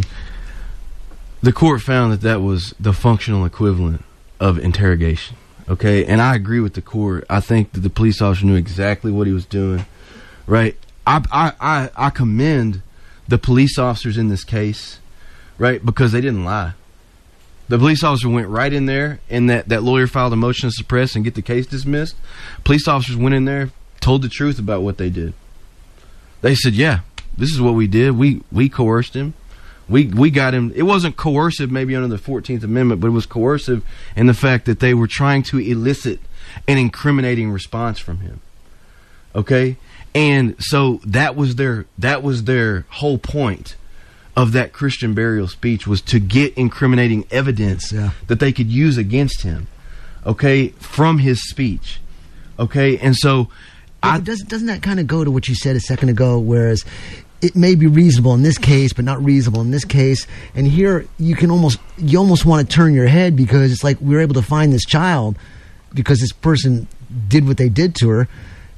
The court found that that was the functional equivalent of interrogation, okay? And I agree with the court. I think that the police officer knew exactly what he was doing, right? I I, I, I commend the police officers in this case, right, because they didn't lie. The police officer went right in there, and that, that lawyer filed a motion to suppress and get the case dismissed. Police officers went in there, told the truth about what they did. They said, yeah, this is what we did. We we coerced him. We we got him. It wasn't coercive maybe under the fourteenth Amendment, but it was coercive in the fact that they were trying to elicit an incriminating response from him. Okay? And so that was their that was their whole point of that Christian burial speech, was to get incriminating evidence yeah. that they could use against him, okay, from his speech, okay, and so I, doesn't doesn't that kind of go to what you said a second ago? Whereas it may be reasonable in this case, but not reasonable in this case, and here you can almost you almost want to turn your head, because it's like we were able to find this child because this person did what they did to her.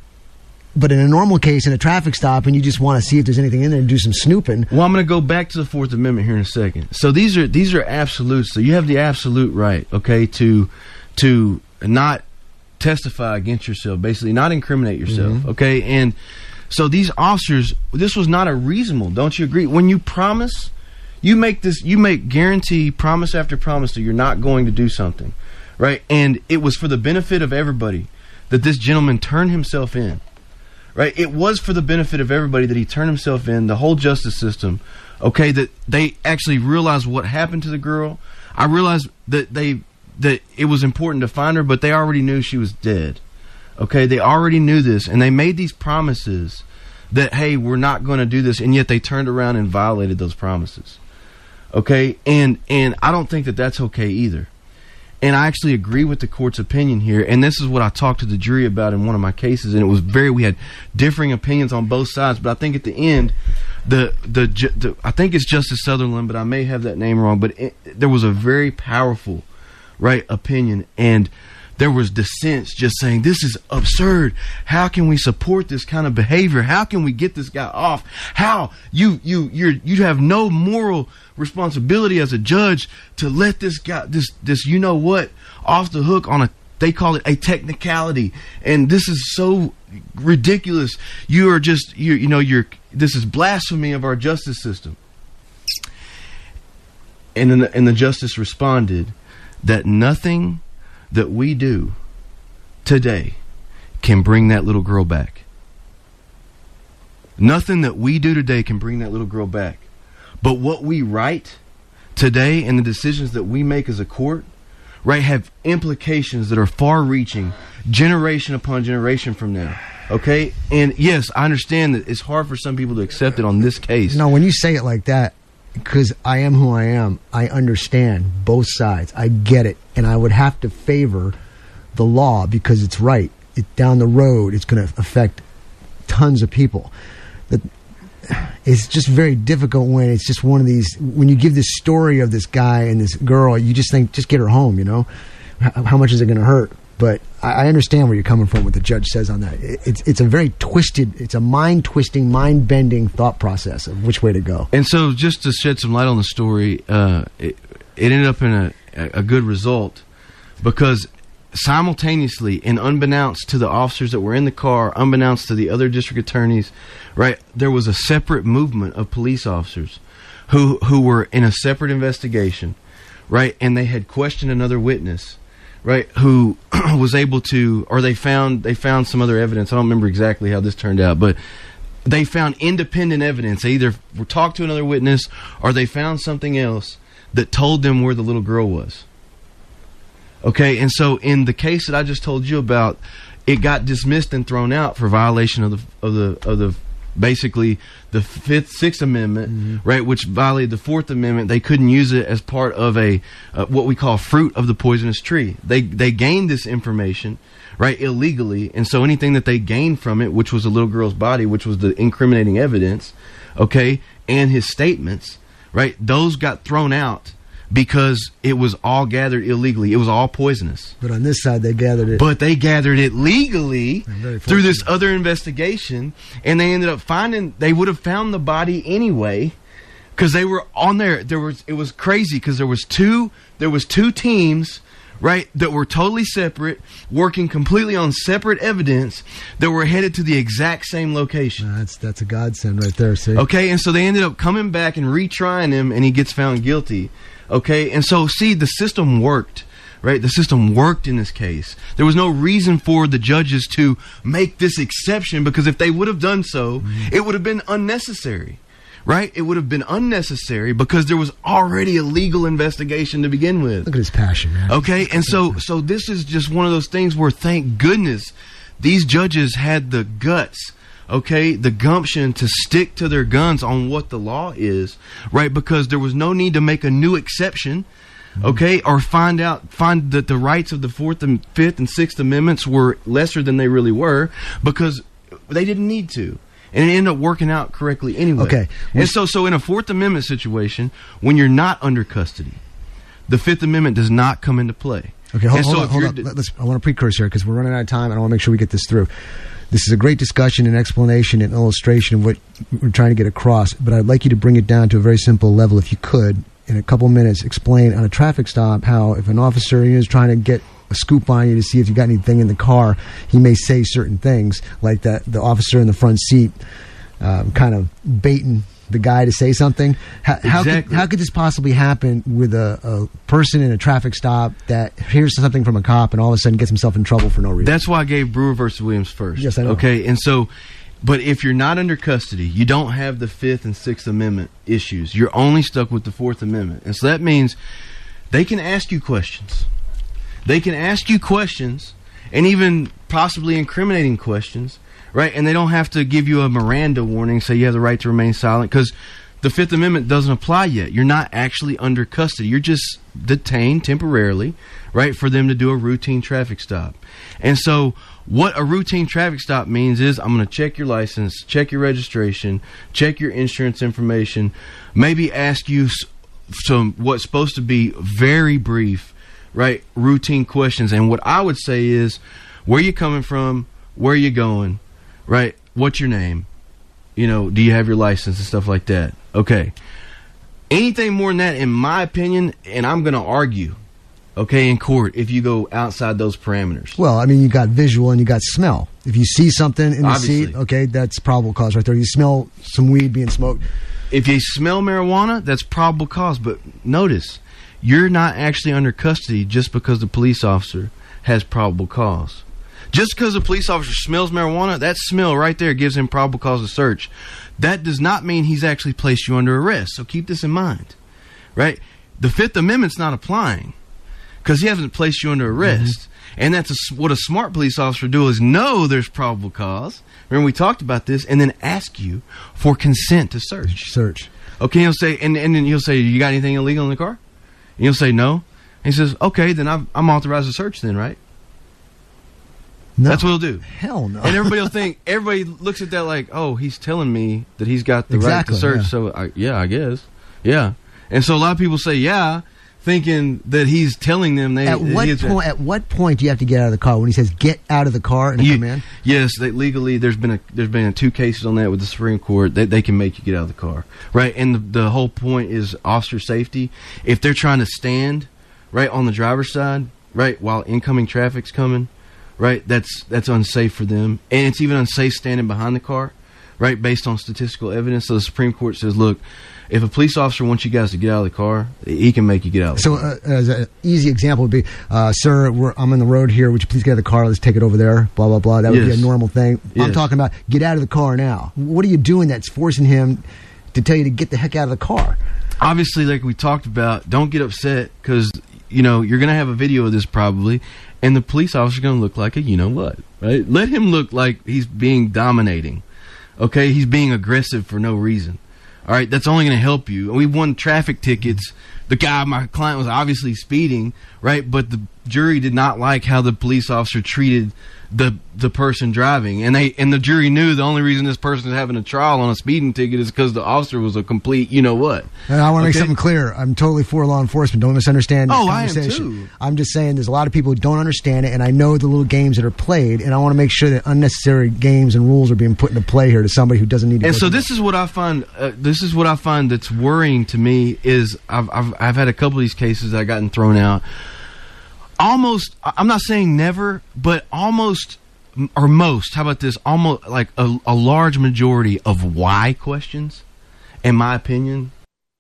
But in a normal case, in a traffic stop, and you just want to see if there's anything in there and do some snooping. Well, I'm going to go back to the Fourth Amendment here in a second. So these are these are absolutes. So you have the absolute right, okay, to to not testify against yourself, basically not incriminate yourself, mm-hmm. okay. And so these officers, this was not a reasonable. Don't you agree? When you promise, you make this, you make guarantee promise after promise that you're not going to do something, right? And it was for the benefit of everybody that this gentleman turned himself in. Right, it was for the benefit of everybody that he turned himself in, the whole justice system, okay, that they actually realized what happened to the girl. I realized that they that it was important to find her, but they already knew she was dead. Okay, they already knew this, and they made these promises that, hey, we're not going to do this, and yet they turned around and violated those promises. Okay, and and I don't think that that's okay either. And I actually agree with the court's opinion here. And this is what I talked to the jury about in one of my cases. And it was very, we had differing opinions on both sides. But I think at the end, the the, the I think it's Justice Sutherland, but I may have that name wrong. But it, there was a very powerful, right, opinion. And there was dissents just saying, this is absurd. How can we support this kind of behavior? How can we get this guy off? How? You you you're you have no moral responsibility as a judge to let this guy, this this you know what, off the hook on a, they call it a technicality. And this is so ridiculous. You are just, you you know, you're, this is blasphemy of our justice system. And then the, and the justice responded that nothing that we do today can bring that little girl back. Nothing that we do today can bring that little girl back. But what we write today and the decisions that we make as a court, right, have implications that are far-reaching, generation upon generation from now. Okay? And yes, I understand that it's hard for some people to accept it on this case. No, when you say it like that, because I am who I am, I understand both sides. I get it. And I would have to favor the law because it's right. It, down the road, it's going to affect tons of people. But it's just very difficult when it's just one of these, when you give this story of this guy and this girl, you just think, just get her home, you know? How, how much is it going to hurt? But I, I understand where you're coming from, what the judge says on that. It, it's it's a very twisted, it's a mind-twisting, mind-bending thought process of which way to go. And so just to shed some light on the story, uh, it, it ended up in a, a good result because simultaneously and unbeknownst to the officers that were in the car, unbeknownst to the other district attorneys, right, there was a separate movement of police officers who who were in a separate investigation, right, and they had questioned another witness, right, who was able to, or they found they found some other evidence. I don't remember exactly how this turned out, but they found independent evidence. They either talked to another witness or they found something else that told them where the little girl was. Okay, and so in the case that I just told you about, it got dismissed and thrown out for violation of the of the of the basically the Fifth, Sixth Amendment, mm-hmm. right, which violated the Fourth Amendment. They couldn't use it as part of a uh, what we call fruit of the poisonous tree. They they gained this information, right, illegally, and so anything that they gained from it, which was a little girl's body, which was the incriminating evidence, okay, and his statements, right, those got thrown out. Because it was all gathered illegally. It was all poisonous. But on this side, they gathered it. But they gathered it legally through this other investigation. And they ended up finding, they would have found the body anyway. Because they were on there. There was, it was crazy because there was two, there was two teams, right, that were totally separate, working completely on separate evidence that were headed to the exact same location. Uh, that's that's a godsend right there, see? Okay, and so they ended up coming back and retrying him, and he gets found guilty. Okay, and so, see, the system worked, right? The system worked in this case. There was no reason for the judges to make this exception because if they would have done so, mm-hmm. it would have been unnecessary, right? It would have been unnecessary because there was already a legal investigation to begin with. Look at his passion, man. Okay, and so, so this is just one of those things where, thank goodness, these judges had the guts, okay, the gumption to stick to their guns on what the law is, right? Because there was no need to make a new exception, okay, or find out, find that the rights of the Fourth and Fifth and Sixth Amendments were lesser than they really were because they didn't need to. And it ended up working out correctly anyway. Okay. And so, so in a Fourth Amendment situation, when you're not under custody, the Fifth Amendment does not come into play. Okay, hold, so hold on, hold on. Let's, I want to precursor here because we're running out of time and I want to make sure we get this through. This is a great discussion and explanation and illustration of what we're trying to get across, but I'd like you to bring it down to a very simple level, if you could, in a couple minutes, explain on a traffic stop how if an officer is trying to get a scoop on you to see if you got anything in the car, he may say certain things, like that the officer in the front seat um, kind of baiting the guy to say something. How, exactly. how, could, how could this possibly happen with a, a person in a traffic stop that hears something from a cop and all of a sudden gets himself in trouble for no reason? That's why I gave Brewer versus Williams first. Yes, I know. Okay, and so, but if you're not under custody, you don't have the Fifth and Sixth Amendment issues. You're only stuck with the Fourth Amendment. And so that means they can ask you questions. They can ask you questions and even possibly incriminating questions, right? And they don't have to give you a Miranda warning, say you have the right to remain silent, because the Fifth Amendment doesn't apply yet. You're not actually under custody. You're just detained temporarily, right, for them to do a routine traffic stop. And so what a routine traffic stop means is I'm going to check your license, check your registration, check your insurance information, maybe ask you some what's supposed to be very brief, right, routine questions. And what I would say is, where you coming from, where you going, right, what's your name, you know, do you have your license and stuff like that. Okay, anything more than that, in my opinion, and I'm going to argue, okay, in court, if you go outside those parameters. Well, I mean, you got visual and you got smell. If you see something in the Obviously. seat, okay, that's probable cause right there. You smell some weed being smoked. If you smell marijuana, that's probable cause. But notice, you're not actually under custody just because the police officer has probable cause. Just because a police officer smells marijuana, that smell right there gives him probable cause to search. That does not mean he's actually placed you under arrest. So keep this in mind, right? The Fifth Amendment's not applying because he hasn't placed you under arrest. Mm-hmm. And that's a, what a smart police officer do is know there's probable cause. Remember, we talked about this, and then ask you for consent to search. Search. Okay, he'll say, and, and then he'll say, you got anything illegal in the car? And you'll say no. And he says, okay, then I've, I'm authorized to search then, right? No. That's what he'll do. Hell no. And everybody will think, everybody looks at that like, oh, he's telling me that he's got the Exactly, right to search. yeah. So, I, yeah, I guess. Yeah. And so a lot of people say, yeah, thinking that he's telling them they. At what he's- point? At what point do you have to get out of the car? When he says "get out of the car" and You- come in? Yes, they, legally, there's been a there's been two cases on that with the Supreme Court. They they can make you get out of the car, right? And the, the whole point is officer safety. If they're trying to stand right on the driver's side, right, while incoming traffic's coming, right, that's that's unsafe for them, and it's even unsafe standing behind the car, right, based on statistical evidence. So the Supreme Court says, look, if a police officer wants you guys to get out of the car, he can make you get out of the So, car. uh, as an easy example would be, uh, sir, we're, I'm on the road here. Would you please get out of the car? Let's take it over there. Blah blah blah. That would Yes. be a normal thing. I'm Yes. talking about get out of the car now. What are you doing that's forcing him to tell you to get the heck out of the car? Obviously, like we talked about, don't get upset because, you know, you're going to have a video of this probably, and the police officer's going to look like a you know what, right? Let him look like he's being dominating, okay? He's being aggressive for no reason, all right? That's only going to help you. And we won traffic tickets. The guy, my client, was obviously speeding, right? But the jury did not like how the police officer treated the the person driving, and they and the jury knew the only reason this person is having a trial on a speeding ticket is because the officer was a complete you know what. And I want to make Okay? something clear. I'm totally for law enforcement. Don't misunderstand this Oh, I am conversation. too. I'm just saying there's a lot of people who don't understand it, and I know the little games that are played, and I want to make sure that unnecessary games and rules are being put into play here to somebody who doesn't need to. And go so through this is what I find. Uh, this is what I find that's worrying to me is I've I've I've had a couple of these cases that I gotten thrown out. Almost, I'm not saying never, but almost or most. How about this? Almost like a, a large majority of why questions, in my opinion,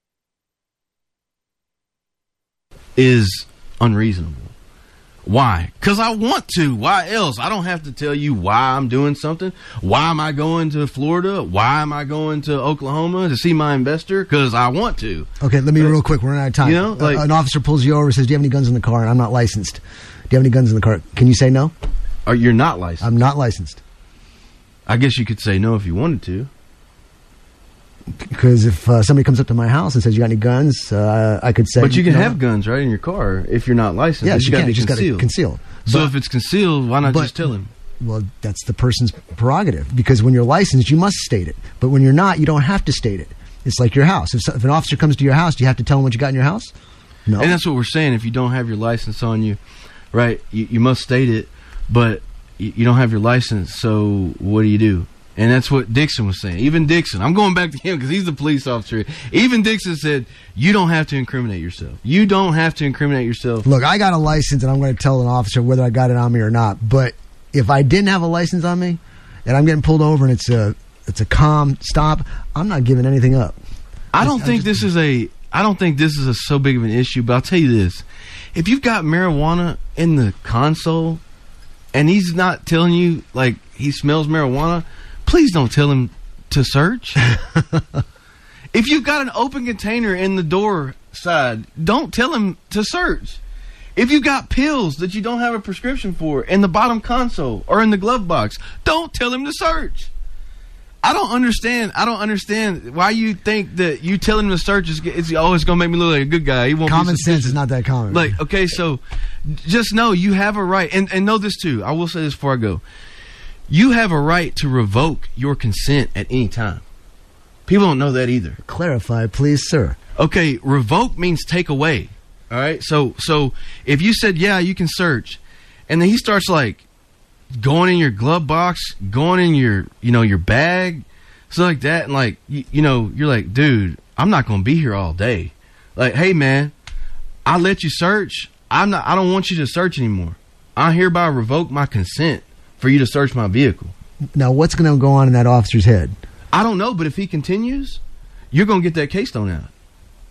is unreasonable. Why? Because I want to. Why else? I don't have to tell you why I'm doing something. Why am I going to Florida? Why am I going to Oklahoma to see my investor? Because I want to. Okay, let me real quick. We're running out of time. You know, like- uh, an officer pulls you over and says, "Do you have any guns in the car?" And I'm not licensed. Do you have any guns in the car? Can you say no? Or you're not licensed. I'm not licensed. I guess you could say no if you wanted to. Because if uh, somebody comes up to my house and says, "You got any guns?" Uh, I could say, But you can no. have guns right in your car if you're not licensed. Yes, It's you gotta can. be You just got to concealed. conceal. So But- if it's concealed, why not but- just tell him? Well, that's the person's prerogative. Because when you're licensed, you must state it. But when you're not, you don't have to state it. It's like your house. If, so- if an officer comes to your house, do you have to tell him what you got in your house? No. And that's what we're saying. If you don't have your license on you, right, you, you must state it, but you, you don't have your license, so what do you do? And that's what Dixon was saying. Even Dixon, I'm going back to him because he's the police officer. Even Dixon said, you don't have to incriminate yourself. You don't have to incriminate yourself. Look, I got a license, and I'm going to tell an officer whether I got it on me or not. But if I didn't have a license on me, and I'm getting pulled over, and it's a it's a calm stop, I'm not giving anything up. I don't think this is a. I don't think this is a, so big of an issue. But I'll tell you this: if you've got marijuana in the console, and he's not telling you like he smells marijuana, please don't tell him to search. If you've got an open container in the door side, don't tell him to search. If you've got pills that you don't have a prescription for in the bottom console or in the glove box, don't tell him to search. I don't understand. I don't understand why you think that you telling him to search is it's always going to make me look like a good guy. He won't. Common be sense is not that common. Like, okay, so just know you have a right, and, and know this too. I will say this before I go. You have a right to revoke your consent at any time. People don't know that either. Clarify, please, sir. Okay, revoke means take away. All right, so so if you said yeah, you can search, and then he starts like going in your glove box, going in your you know your bag, stuff like that, and like you, you know you're like, dude, I'm not going to be here all day. Like, hey man, I let you search. I'm not. I don't want you to search anymore. I hereby revoke my consent for you to search my vehicle. Now, what's going to go on in that officer's head? I don't know, but if he continues, you're going to get that case thrown out.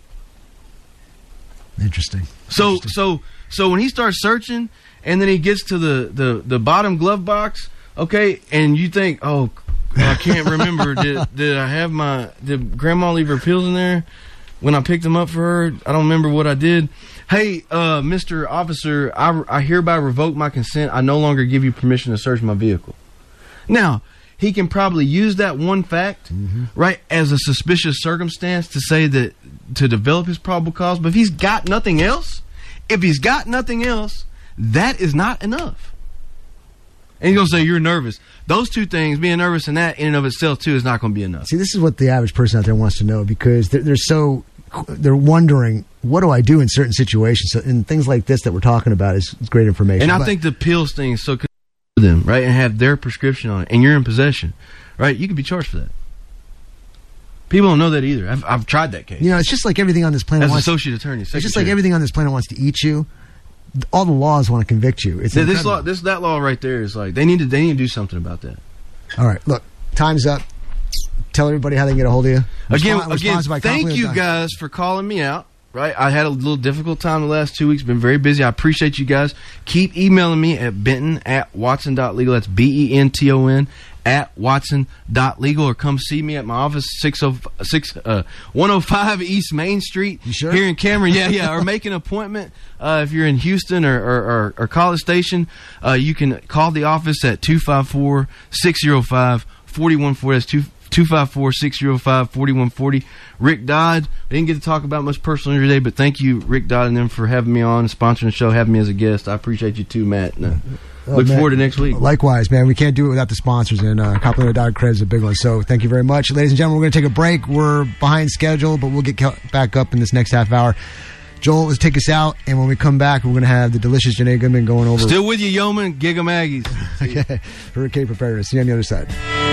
Interesting. So, Interesting. so, so when he starts searching, and then he gets to the, the, the bottom glove box, okay, and you think, oh, I can't remember. did did I have my did Grandma leave her pills in there when I picked them up for her? I don't remember what I did. Hey, uh, Mister Officer, I, I hereby revoke my consent. I no longer give you permission to search my vehicle. Now, he can probably use that one fact, mm-hmm. right, as a suspicious circumstance to say that, to develop his probable cause. But if he's got nothing else, if he's got nothing else, that is not enough. And he's going to say, you're nervous. Those two things, being nervous and that in and of itself, too, is not going to be enough. See, this is what the average person out there wants to know, because they're, they're so, they're wondering, what do I do in certain situations? So, and things like this that we're talking about is, is great information. And I but, think the pills thing is so good for them, right, and have their prescription on it, and you're in possession, right? You could be charged for that. People don't know that either. I've, I've tried that case. You know, it's just like everything on this planet As wants associate attorney. It's just like everything on this planet wants to eat you. All the laws want to convict you. It's this incredible. law, this that law right there is like they need to they need to do something about that. All right, look, time's up. Tell everybody how they can get a hold of you. Again, Respon- again, thank you guys for calling me out. Right, I had a little difficult time the last two weeks. Been very busy. I appreciate you guys. Keep emailing me at Benton at Watson dot legal. That's B E N T O N at Watson dot legal, or come see me at my office, six oh six uh, one oh five East Main Street, you sure? here in Cameron. Yeah, yeah. Or make an appointment uh, if you're in Houston or or, or, or College Station. Uh, you can call the office at two five four, six oh five, four one four. That's two. two five four, six oh five, four one four oh. Rick Dodd. I didn't get to talk about much personal injury today, but thank you, Rick Dodd, and them for having me on, sponsoring the show, having me as a guest. I appreciate you too, Matt. And, uh, oh, look man. forward to next week. Likewise, man. We can't do it without the sponsors, and uh, Capilino Dodd Credit is a big one. So thank you very much. Ladies and gentlemen, we're going to take a break. We're behind schedule, but we'll get back up in this next half hour. Joel, let's take us out, and when we come back, we're going to have the delicious Janae Goodman going over. Still with you, Yeoman. Giga Maggies. Okay. Hurricane Preparedness. See you on the other side.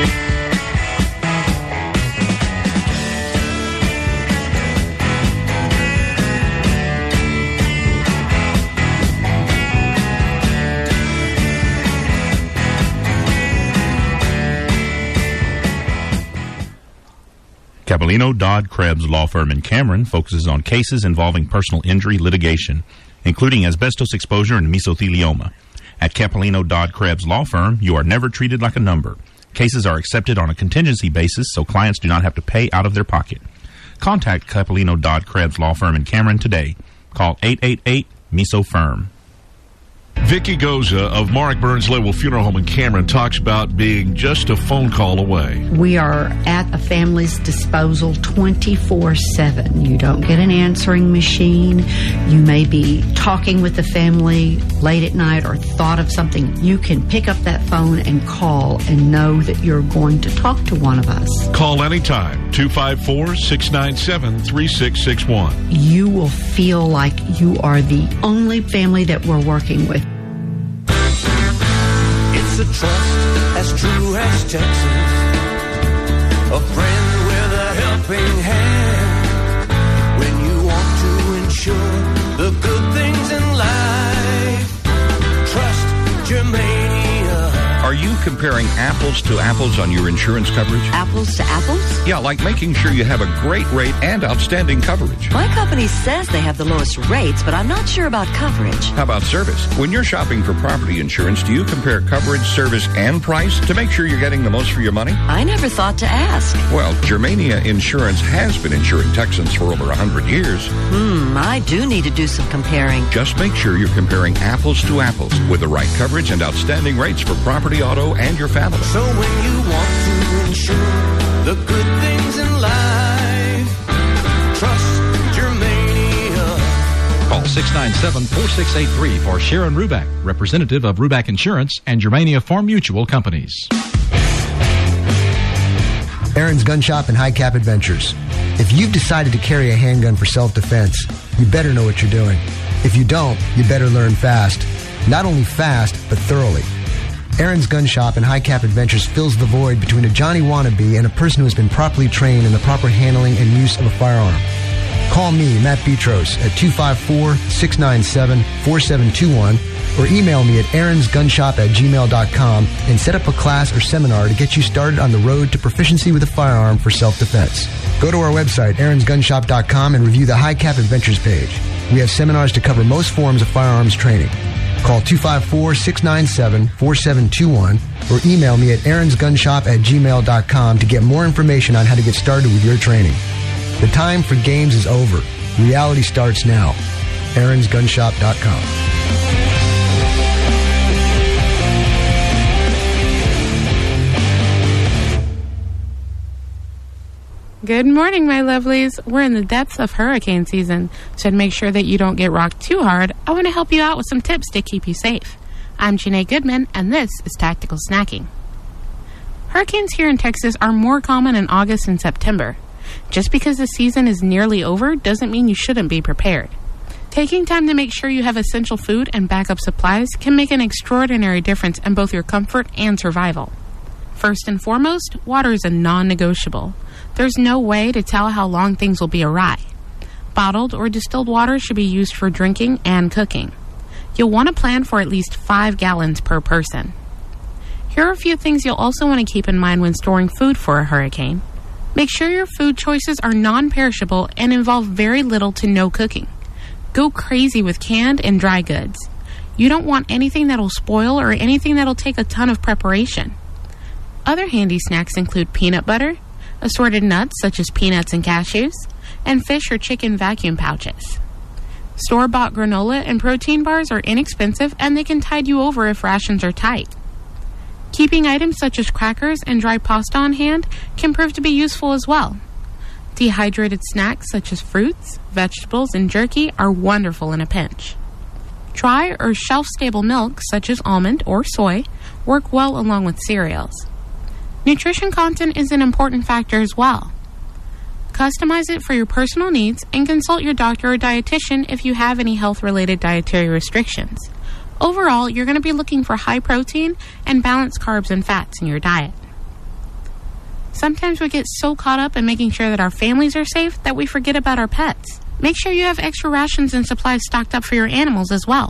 Capilino Dodd Krebs Law Firm in Cameron focuses on cases involving personal injury litigation, including asbestos exposure and mesothelioma. At Capilino Dodd Krebs Law Firm, you are never treated like a number. Cases are accepted on a contingency basis, so clients do not have to pay out of their pocket. Contact Capilino Dodd Krebs Law Firm in Cameron today. Call eight eight eight, M E S O, firm. Vicky Goza of Mark Burns Lowell Funeral Home in Cameron talks about being just a phone call away. We are at a family's disposal twenty-four seven. You don't get an answering machine. You may be talking with the family late at night or thought of something. You can pick up that phone and call and know that you're going to talk to one of us. Call anytime, two five four, six nine seven, three six six one. You will feel like you are the only family that we're working with. It's a trust as true as Texas, a friend with a helping hand. When you want to ensure the good things in life, trust Germania. Are you comparing apples to apples on your insurance coverage? Apples to apples? Yeah, like making sure you have a great rate and outstanding coverage. My company says they have the lowest rates, but I'm not sure about coverage. How about service? When you're shopping for property insurance, do you compare coverage, service, and price to make sure you're getting the most for your money? I never thought to ask. Well, Germania Insurance has been insuring Texans for over one hundred years. Hmm, I do need to do some comparing. Just make sure you're comparing apples to apples with the right coverage and outstanding rates for property, auto, and your family. So when you want to ensure the good things in life, trust Germania. Call six nine seven, four six eight three for Sharon Ruback, representative of Ruback Insurance and Germania Farm Mutual Companies. Aaron's Gun Shop and High Cap Adventures. If you've decided to carry a handgun for self-defense, you better know what you're doing. If you don't, you better learn fast. Not only fast, but thoroughly. Aaron's Gun Shop and High Cap Adventures fills the void between a Johnny wannabe and a person who has been properly trained in the proper handling and use of a firearm. Call me, Matt Petros, at two five four, six nine seven, four seven two one or email me at aarons gun shop at gmail dot com and set up a class or seminar to get you started on the road to proficiency with a firearm for self-defense. Go to our website, aarons gun shop dot com, and review the High Cap Adventures page. We have seminars to cover most forms of firearms training. Call two five four, six nine seven, four seven two one or email me at aarons gun shop at gmail dot com to get more information on how to get started with your training. The time for games is over. Reality starts now. aarons gun shop dot com. Good morning, my lovelies. We're in the depths of hurricane season, so to make sure that you don't get rocked too hard, I want to help you out with some tips to keep you safe. I'm Janae Goodman, and this is Tactical Snacking. Hurricanes here in Texas are more common in August and September. Just because the season is nearly over doesn't mean you shouldn't be prepared. Taking time to make sure you have essential food and backup supplies can make an extraordinary difference in both your comfort and survival. First and foremost, water is a non-negotiable. There's no way to tell how long things will be awry. Bottled or distilled water should be used for drinking and cooking. You'll want to plan for at least five gallons per person. Here are a few things you'll also want to keep in mind when storing food for a hurricane. Make sure your food choices are non-perishable and involve very little to no cooking. Go crazy with canned and dry goods. You don't want anything that'll spoil or anything that'll take a ton of preparation. Other handy snacks include peanut butter, assorted nuts such as peanuts and cashews, and fish or chicken vacuum pouches. Store-bought granola and protein bars are inexpensive and they can tide you over if rations are tight. Keeping items such as crackers and dry pasta on hand can prove to be useful as well. Dehydrated snacks such as fruits, vegetables, and jerky are wonderful in a pinch. Dry or shelf-stable milk such as almond or soy work well along with cereals. Nutrition content is an important factor as well. Customize it for your personal needs and consult your doctor or dietitian if you have any health-related dietary restrictions. Overall, you're going to be looking for high protein and balanced carbs and fats in your diet. Sometimes we get so caught up in making sure that our families are safe that we forget about our pets. Make sure you have extra rations and supplies stocked up for your animals as well.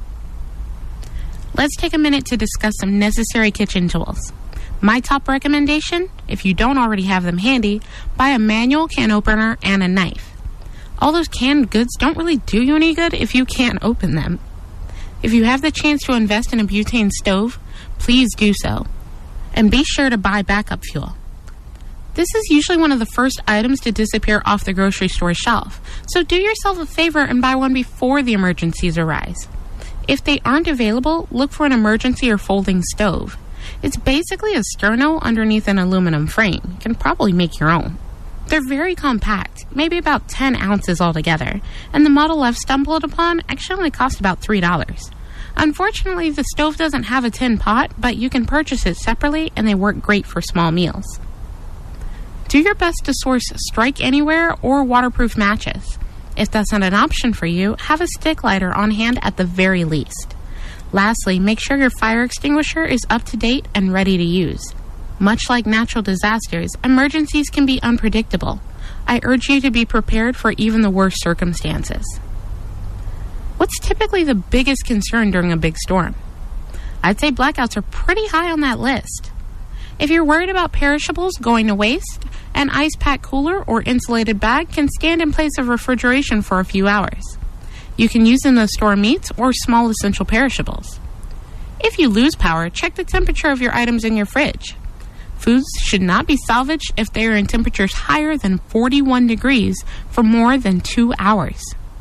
Let's take a minute to discuss some necessary kitchen tools. My top recommendation, if you don't already have them handy, buy a manual can opener and a knife. All those canned goods don't really do you any good if you can't open them. If you have the chance to invest in a butane stove, please do so. And be sure to buy backup fuel. This is usually one of the first items to disappear off the grocery store shelf, so do yourself a favor and buy one before the emergencies arise. If they aren't available, look for an emergency or folding stove. It's basically a sterno underneath an aluminum frame. You can probably make your own. They're very compact, maybe about ten ounces altogether, and the model I've stumbled upon actually only cost about three dollars. Unfortunately, the stove doesn't have a tin pot, but you can purchase it separately and they work great for small meals. Do your best to source Strike Anywhere or waterproof matches. If that's not an option for you, have a stick lighter on hand at the very least. Lastly, make sure your fire extinguisher is up to date and ready to use. Much like natural disasters, emergencies can be unpredictable. I urge you to be prepared for even the worst circumstances. What's typically the biggest concern during a big storm? I'd say blackouts are pretty high on that list. If you're worried about perishables going to waste, an ice pack cooler or insulated bag can stand in place of refrigeration for a few hours. You can use them to store meats or small essential perishables. If you lose power, check the temperature of your items in your fridge. Foods should not be salvaged if they are in temperatures higher than forty-one degrees for more than two hours.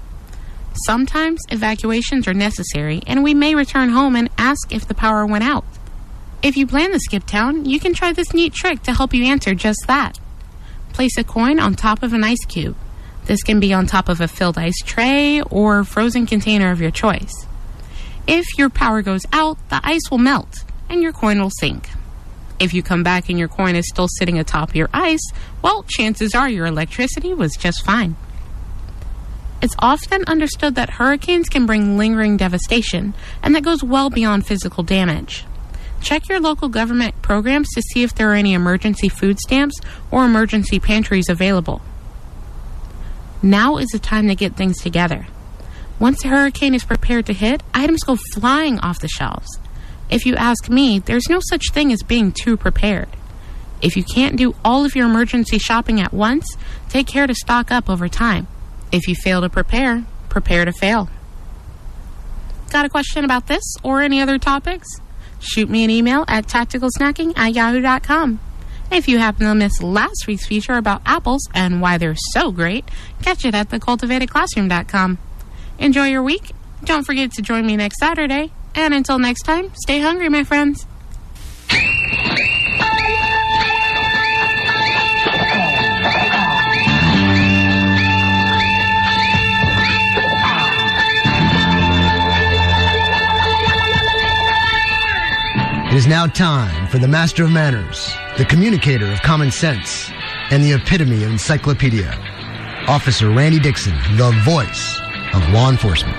Sometimes evacuations are necessary, and we may return home and ask if the power went out. If you plan to skip town, you can try this neat trick to help you answer just that. Place a coin on top of an ice cube. This can be on top of a filled ice tray or frozen container of your choice. If your power goes out, the ice will melt and your coin will sink. If you come back and your coin is still sitting atop your ice, well, chances are your electricity was just fine. It's often understood that hurricanes can bring lingering devastation, and that goes well beyond physical damage. Check your local government programs to see if there are any emergency food stamps or emergency pantries available. Now is the time to get things together. Once a hurricane is prepared to hit, items go flying off the shelves. If you ask me, there's no such thing as being too prepared. If you can't do all of your emergency shopping at once, take care to stock up over time. If you fail to prepare, prepare to fail. Got a question about this or any other topics? Shoot me an email at tacticalsnacking at yahoo dot com. If you happen to miss last week's feature about apples and why they're so great, catch it at the cultivated classroom dot com. Enjoy your week. Don't forget to join me next Saturday. And until next time, stay hungry, my friends. It is now time for the master of manners, the communicator of common sense, and the epitome of encyclopedia, Officer Randy Dixon, the voice of law enforcement.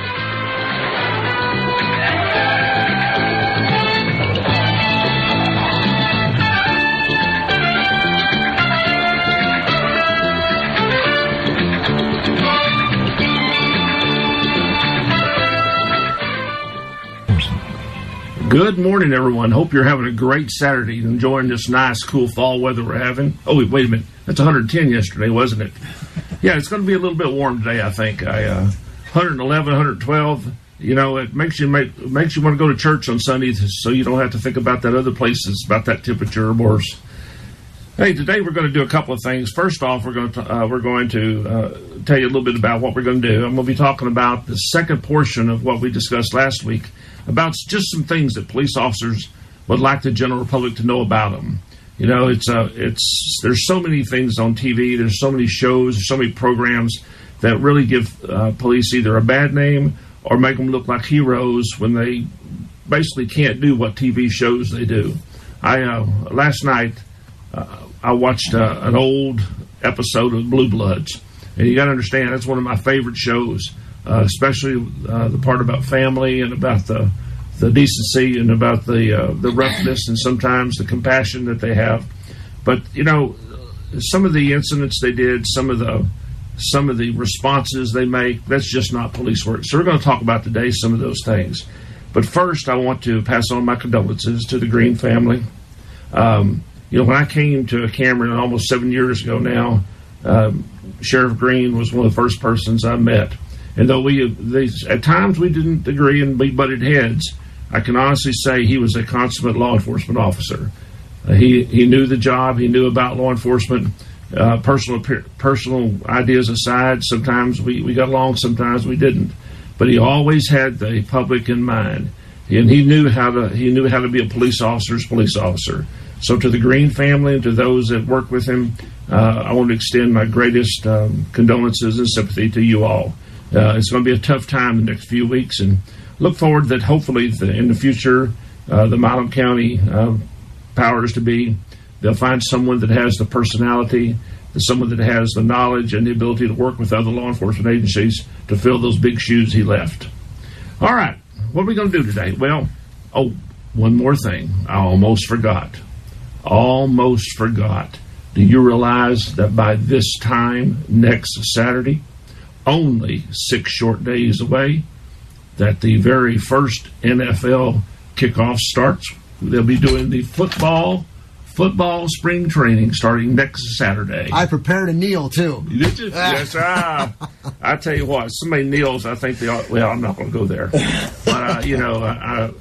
Good morning, everyone. Hope you're having a great Saturday, enjoying this nice, cool fall weather we're having. Oh, wait, wait a minute. That's one hundred ten yesterday, wasn't it? Yeah, it's going to be a little bit warm today, I think. I, uh, one eleven, one twelve. You know, it makes you make makes you want to go to church on Sundays so you don't have to think about that other places, about that temperature or worse. Hey, today we're going to do a couple of things. First off, we're going to uh, we're going to uh, tell you a little bit about what we're going to do. I'm going to be talking about the second portion of what we discussed last week, about just some things that police officers would like the general public to know about them. You know, it's uh, it's there's so many things on T V, there's so many shows, there's so many programs that really give uh, police either a bad name or make them look like heroes when they basically can't do what T V shows they do. I uh, last night uh, I watched uh, an old episode of Blue Bloods, and you got to understand that's one of my favorite shows. Uh, especially uh, the part about family and about the the decency and about the uh, the roughness and sometimes the compassion that they have. But you know, some of the incidents they did, some of the some of the responses they make, that's just not police work. So we're going to talk about today some of those things. But first, I want to pass on my condolences to the Green family. Um, you know, when I came to Cameron almost seven years ago now, um, Sheriff Green was one of the first persons I met. And though we, they, at times we didn't agree and we butted heads, I can honestly say he was a consummate law enforcement officer. Uh, he he knew the job. He knew about law enforcement. Uh, personal personal ideas aside, sometimes we, we got along, sometimes we didn't. But he always had the public in mind, and he knew how to he knew how to be a police officer's police officer. So to the Green family and to those that work with him, uh, I want to extend my greatest um, condolences and sympathy to you all. Uh, it's going to be a tough time the next few weeks, and look forward that hopefully the, in the future, uh, the Milam County uh, powers to be, they'll find someone that has the personality, someone that has the knowledge and the ability to work with other law enforcement agencies to fill those big shoes he left. All right, what are we going to do today? Well, oh, one more thing. I almost forgot. Almost forgot. Do you realize that by this time next Saturday, only six short days away, that the very first N F L kickoff starts? They'll be doing the football football spring training starting next Saturday. I prepared a kneel, too. You did you? Yes, I, I tell you what, somebody kneels, I think they ought, well, I'm not going to go there. But, uh, you know, I,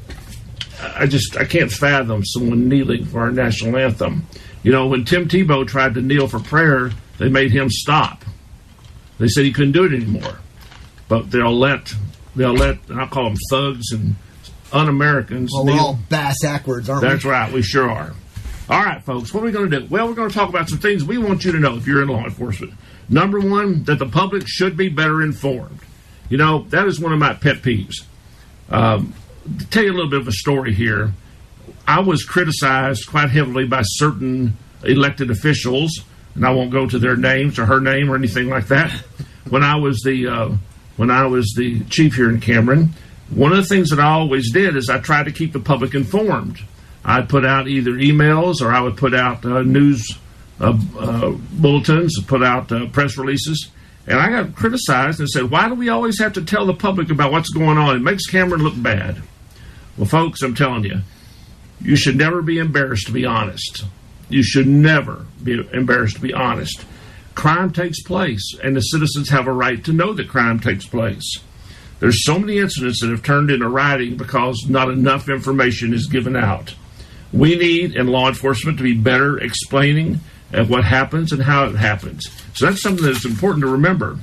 I just, I can't fathom someone kneeling for our national anthem. You know, when Tim Tebow tried to kneel for prayer, they made him stop. They said he couldn't do it anymore. But they'll let, they'll let, I'll call them thugs and un-Americans. Well, we're all bass-ackwards, aren't we? That's right, we sure are. All right, folks, what are we going to do? Well, we're going to talk about some things we want you to know if you're in law enforcement. Number one, that the public should be better informed. You know, that is one of my pet peeves. Um, to tell you a little bit of a story here, I was criticized quite heavily by certain elected officials, and I won't go to their names or her name or anything like that. When I was the uh, when I was the chief here in Cameron, one of the things that I always did is I tried to keep the public informed. I'd put out either emails or I would put out uh, news uh, uh, bulletins, put out uh, press releases, And I got criticized and said, why do we always have to tell the public about what's going on? It makes Cameron look bad. Well, folks, I'm telling you, you should never be embarrassed to be honest. You should never be embarrassed to be honest. Crime takes place, and the citizens have a right to know that crime takes place. There's so many incidents that have turned into rioting because not enough information is given out. We need, in law enforcement, to be better explaining at what happens and how it happens. So that's something that's important to remember.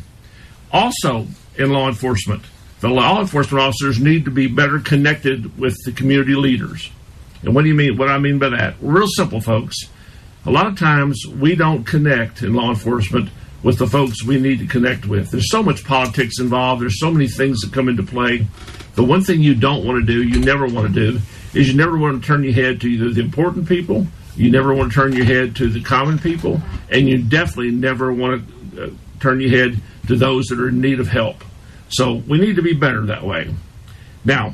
Also, in law enforcement, the law enforcement officers need to be better connected with the community leaders. And what do you mean? What I mean by that? Real simple, folks. A lot of times we don't connect in law enforcement with the folks we need to connect with. There's so much politics involved. There's so many things that come into play. The one thing you don't want to do, you never want to do, is you never want to turn your head to either the important people, you never want to turn your head to the common people, and you definitely never want to uh, turn your head to those that are in need of help. So we need to be better that way. Now,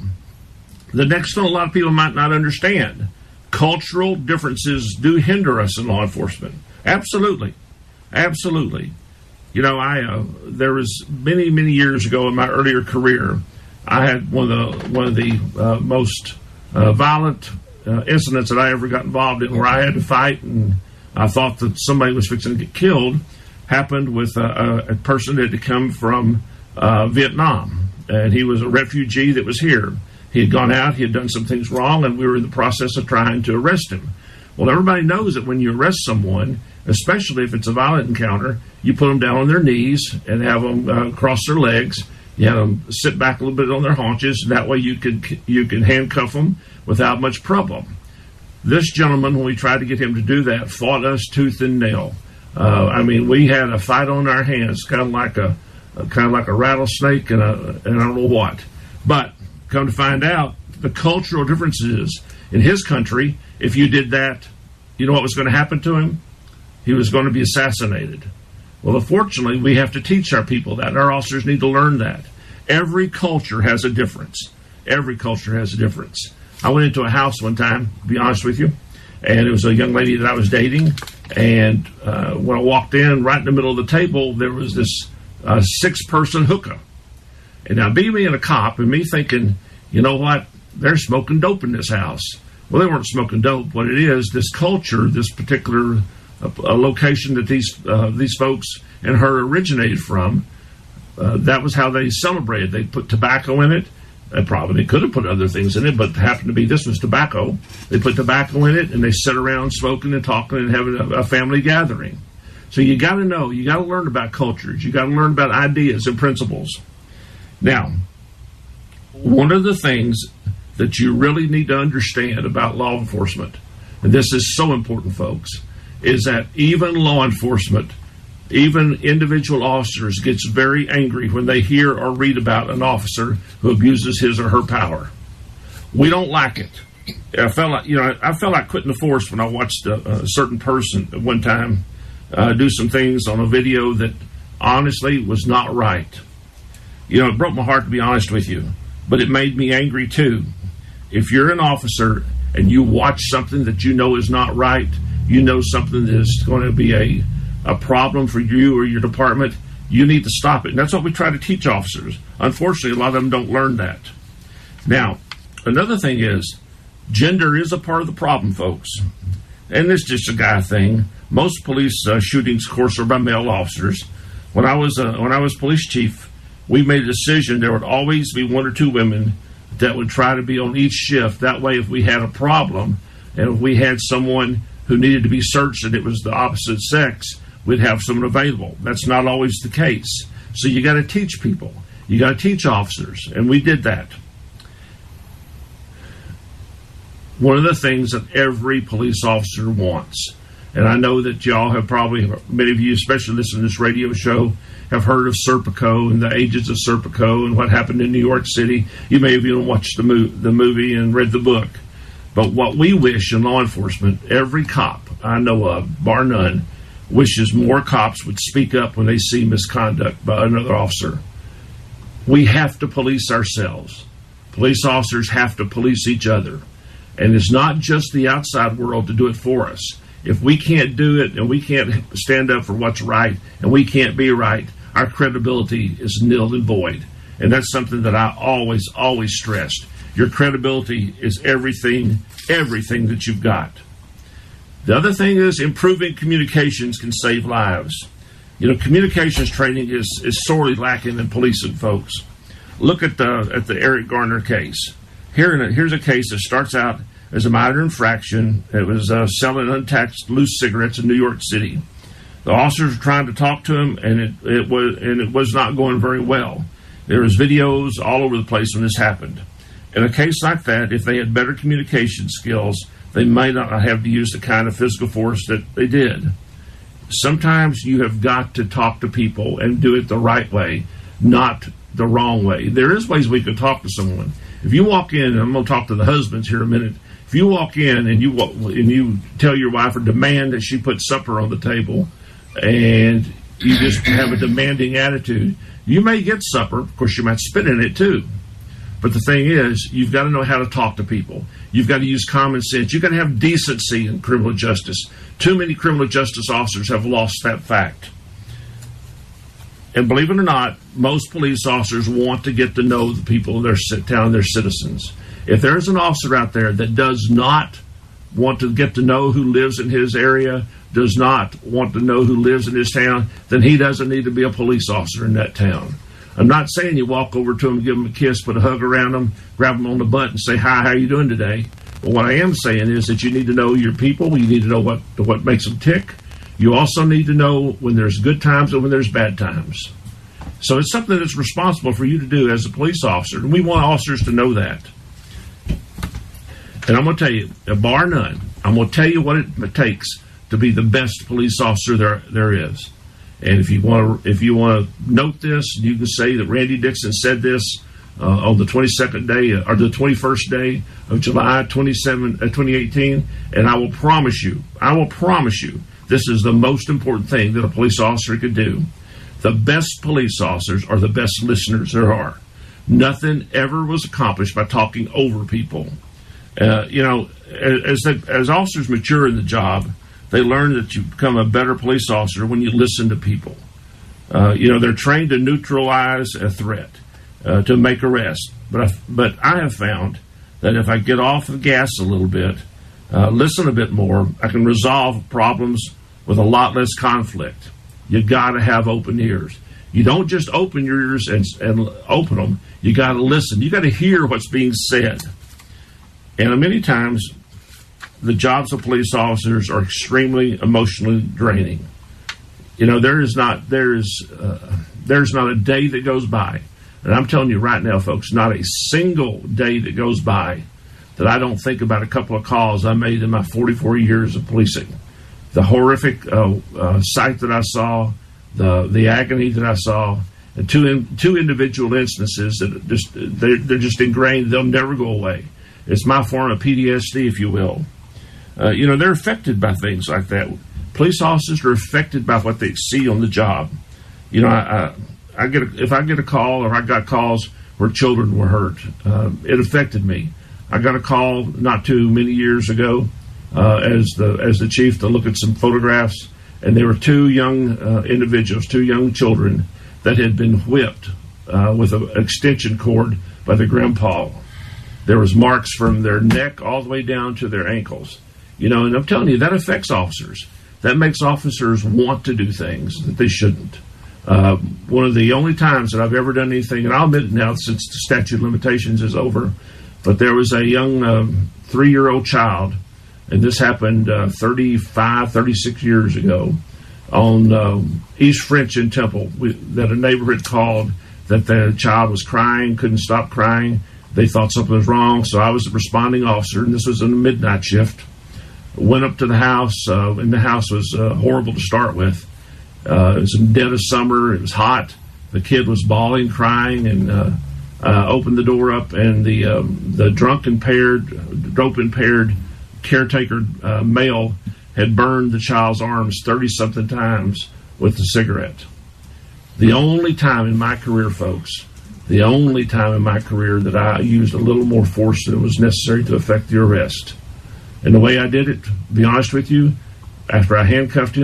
the next thing a lot of people might not understand, cultural differences do hinder us in law enforcement. Absolutely. Absolutely. You know, I uh, there was many, many years ago in my earlier career, I had one of the, one of the uh, most uh, violent uh, incidents that I ever got involved in, where I had to fight and I thought that somebody was fixing to get killed, happened with a, a person that had come from uh, Vietnam. And he was a refugee that was here. He had gone out, he had done some things wrong, and we were in the process of trying to arrest him. Well, everybody knows that when you arrest someone, especially if it's a violent encounter, you put them down on their knees and have them uh, cross their legs. You have them sit back a little bit on their haunches. And that way you can, you can handcuff them without much problem. This gentleman, when we tried to get him to do that, fought us tooth and nail. Uh, I mean, we had a fight on our hands, kind of like a, a kind of like a rattlesnake and, a, and I don't know what. But come to find out, the cultural differences in his country, if you did that, you know what was going to happen to him? He was going to be assassinated. Well, unfortunately, we have to teach our people that. Our officers need to learn that. Every culture has a difference. Every culture has a difference. I went into a house one time, to be honest with you, and it was a young lady that I was dating. And uh, when I walked in, right in the middle of the table, there was this uh, six-person hookah. And now, be me and a cop, and me thinking, you know what, they're smoking dope in this house. Well, they weren't smoking dope. What it is, this culture, this particular uh, location that these uh, these folks and her originated from, uh, that was how they celebrated. They put tobacco in it. They probably they could have put other things in it, but it happened to be this was tobacco. They put tobacco in it, and they sit around smoking and talking and having a, a family gathering. So you got to know, you got to learn about cultures. You got to learn about ideas and principles. Now, one of the things that you really need to understand about law enforcement, and this is so important, folks, is that even law enforcement, even individual officers, gets very angry when they hear or read about an officer who abuses his or her power. We don't like it. I felt like, you know, I felt like quitting the force when I watched a, a certain person at one time uh, do some things on a video that honestly was not right. You know, it broke my heart, to be honest with you, but it made me angry too. If you're an officer and you watch something that you know is not right, you know something that is going to be a, a problem for you or your department, you need to stop it. And that's what we try to teach officers. Unfortunately, a lot of them don't learn that. Now, another thing is, gender is a part of the problem, folks. And it's just a guy thing. Most police uh, shootings, of course, are by male officers. When I was uh, when I was police chief, we made a decision there would always be one or two women that would try to be on each shift. That way, if we had a problem and if we had someone who needed to be searched and it was the opposite sex, we'd have someone available. That's not always the case. So you got to teach people. You got to teach officers, and we did that. One of the things that every police officer wants, and I know that y'all have probably, many of you, especially listening to this radio show, have heard of Serpico and the Agents of Serpico and what happened in New York City. You may have even watched the, mo- the movie and read the book. But what we wish in law enforcement, every cop I know of, bar none, wishes more cops would speak up when they see misconduct by another officer. We have to police ourselves. Police officers have to police each other. And it's not just the outside world to do it for us. If we can't do it and we can't stand up for what's right and we can't be right, our credibility is nil and void. And that's something that I always, always stressed. Your credibility is everything, everything that you've got. The other thing is improving communications can save lives. You know, communications training is, is sorely lacking in policing, folks. Look at the at the Eric Garner case. Here, in a, here's a case that starts out as a minor infraction. It was uh, selling untaxed loose cigarettes in New York City. The officers were trying to talk to him, and it, it was and it was not going very well. There was videos all over the place when this happened. In a case like that, if they had better communication skills, they might not have to use the kind of physical force that they did. Sometimes you have got to talk to people and do it the right way, not the wrong way. There is ways we can talk to someone. If you walk in, and I'm going to talk to the husbands here in a minute. If you walk in and you walk, and you tell your wife or demand that she put supper on the table, and you just have a demanding attitude, you may get supper. Of course, you might spit in it too. But the thing is, you've got to know how to talk to people. You've got to use common sense. You've got to have decency in criminal justice. Too many criminal justice officers have lost that fact. And believe it or not, most police officers want to get to know the people in their town, their citizens. If there's an officer out there that does not want to get to know who lives in his area, does not want to know who lives in his town, then he doesn't need to be a police officer in that town. I'm not saying you walk over to him, give him a kiss, put a hug around him, grab him on the butt and say, hi, how are you doing today? But what I am saying is that you need to know your people. You need to know what, what makes them tick. You also need to know when there's good times and when there's bad times. So it's something that's responsible for you to do as a police officer. And we want officers to know that. And I'm going to tell you, bar none, I'm going to tell you what it takes to be the best police officer there there is. And if you want to, if you want to note this, you can say that Randy Dixon said this uh, on the twenty-second day uh, or the twenty-first day of July twenty-seventh, uh, twenty eighteen. And I will promise you, I will promise you, this is the most important thing that a police officer could do. The best police officers are the best listeners there are. Nothing ever was accomplished by talking over people. Uh, you know, as they, as officers mature in the job, they learn that you become a better police officer when you listen to people. Uh, you know, they're trained to neutralize a threat, uh, to make arrests. But I, but I have found that if I get off the gas a little bit, uh, listen a bit more, I can resolve problems with a lot less conflict. You got to have open ears. You don't just open your ears and, and open them. You got to listen. You got to hear what's being said. And many times, the jobs of police officers are extremely emotionally draining. You know, there is not there is uh, there's not a day that goes by, and I'm telling you right now, folks, not a single day that goes by that I don't think about a couple of calls I made in my forty-four years of policing. The horrific uh, uh, sight that I saw, the the agony that I saw, and two in, two individual instances that just they're, they're just ingrained. They'll never go away. It's my form of P T S D, if you will. Uh, you know, they're affected by things like that. Police officers are affected by what they see on the job. You know, I, I, I get a, if I get a call or I got calls where children were hurt, uh, it affected me. I got a call not too many years ago uh, as the as the chief to look at some photographs, and there were two young uh, individuals, two young children that had been whipped uh, with an extension cord by their grandpa. There was marks from their neck all the way down to their ankles. You know, and I'm telling you, that affects officers. That makes officers want to do things that they shouldn't. Uh, one of the only times that I've ever done anything, and I'll admit it now since the statute of limitations is over, but there was a young um, three-year-old child, and this happened uh, thirty-five, thirty-six years ago on um, East French in Temple, we, that a neighbor had called that the child was crying, couldn't stop crying. They thought something was wrong, so I was the responding officer, and this was in a midnight shift. Went up to the house, uh, and the house was uh, horrible to start with. Uh, it was in the dead of summer. It was hot. The kid was bawling, crying, and uh, uh, opened the door up, and the um, the drunk impaired, dope impaired caretaker uh, male had burned the child's arms thirty-something times with a cigarette. The only time in my career, folks, the only time in my career that I used a little more force than was necessary to effect the arrest. And the way I did it, to be honest with you, after I handcuffed him,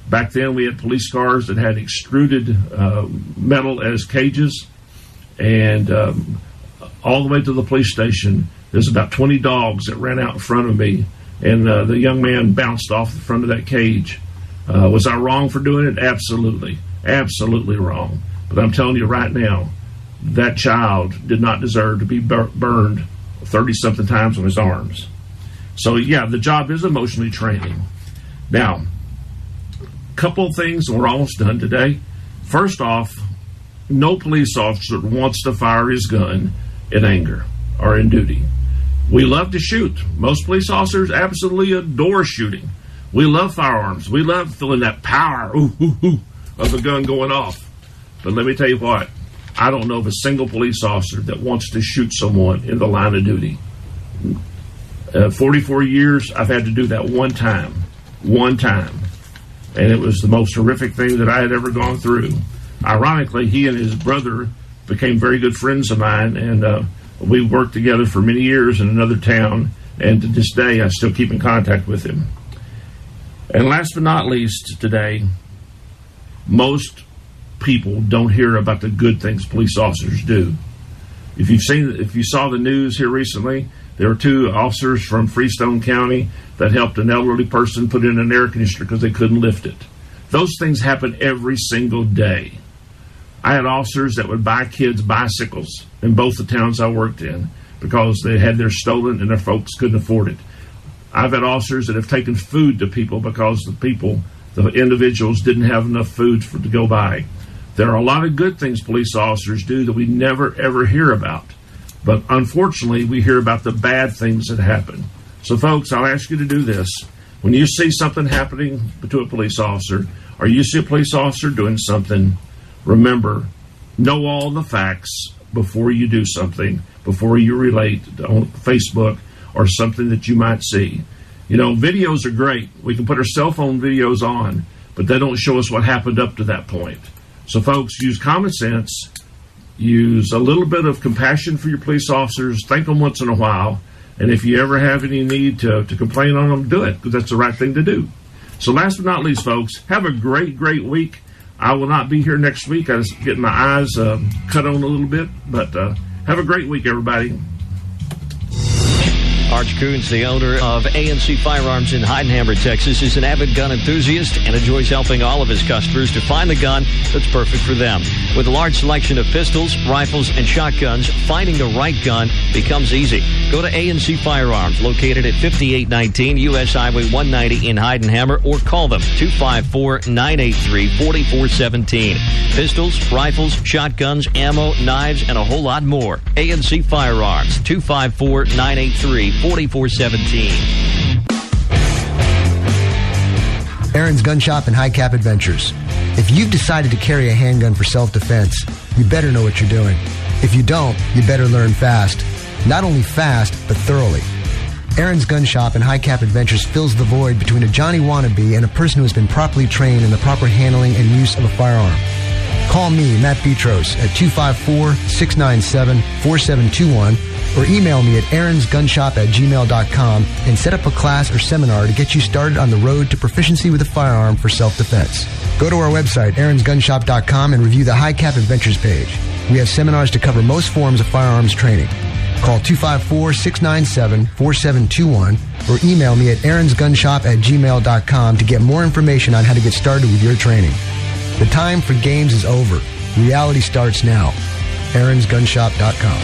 Back then, we had police cars that had extruded uh, metal as cages, and um, all the way to the police station, there's about twenty dogs that ran out in front of me, and uh, the young man bounced off the front of that cage. Uh, was I wrong for doing it? Absolutely. Absolutely wrong. But I'm telling you right now, that child did not deserve to be bur- burned thirty-something times on his arms. So, yeah, the job is emotionally training. Now, couple of things, and we're almost done today. First off, no police officer wants to fire his gun in anger or in duty. We love to shoot. Most police officers absolutely adore shooting. We love firearms. We love feeling that power ooh, ooh, ooh, of the gun going off. But let me tell you what, I don't know of a single police officer that wants to shoot someone in the line of duty. Uh, forty-four years, I've had to do that one time. One time. And it was the most horrific thing that I had ever gone through. Ironically, he and his brother became very good friends of mine, and uh, we worked together for many years in another town, and to this day, I still keep in contact with him. And last but not least today, most people don't hear about the good things police officers do. If you've seen, if you saw the news here recently, there were two officers from Freestone County that helped an elderly person put in an air conditioner because they couldn't lift it. Those things happen every single day. I had officers that would buy kids bicycles in both the towns I worked in because they had theirs stolen and their folks couldn't afford it. I've had officers that have taken food to people because the people, the individuals, didn't have enough food for to go buy. There are a lot of good things police officers do that we never, ever hear about. But unfortunately, we hear about the bad things that happen. So, folks, I'll ask you to do this. When you see something happening to a police officer, or you see a police officer doing something, remember, know all the facts before you do something, before you relate on Facebook or something that you might see. You know, videos are great. We can put our cell phone videos on, but they don't show us what happened up to that point. So, folks, use common sense. Use a little bit of compassion for your police officers. Thank them once in a while. And if you ever have any need to, to complain on them, do it, because that's the right thing to do. So last but not least, folks, have a great, great week. I will not be here next week. I was getting my eyes uh, cut on a little bit. But uh, have a great week, everybody. Arch Coons, the owner of A N C Firearms in Heidenhammer, Texas, is an avid gun enthusiast and enjoys helping all of his customers to find the gun that's perfect for them. With a large selection of pistols, rifles, and shotguns, finding the right gun becomes easy. Go to A N C Firearms, located at fifty-eight nineteen U S Highway one ninety in Heidenhammer, or call them two five four, nine eight three, four four one seven. Pistols, rifles, shotguns, ammo, knives, and a whole lot more. A N C Firearms, two five four, nine eight three, four four one seven. Aaron's Gun Shop and High Cap Adventures. If you've decided to carry a handgun for self-defense, you better know what you're doing. If you don't, you better learn fast. Not only fast, but thoroughly. Aaron's Gun Shop and High Cap Adventures fills the void between a Johnny wannabe and a person who has been properly trained in the proper handling and use of a firearm. Call me, Matt Petros, at two five four, six nine seven, four seven two one or email me at aaronsgunshop at gmail dot com and set up a class or seminar to get you started on the road to proficiency with a firearm for self-defense. Go to our website, aarons gun shop dot com, and review the High Cap Adventures page. We have seminars to cover most forms of firearms training. Call two five four, six nine seven, four seven two one or email me at aaronsgunshop at gmail dot com to get more information on how to get started with your training. The time for games is over. Reality starts now. aarons gun shop dot com.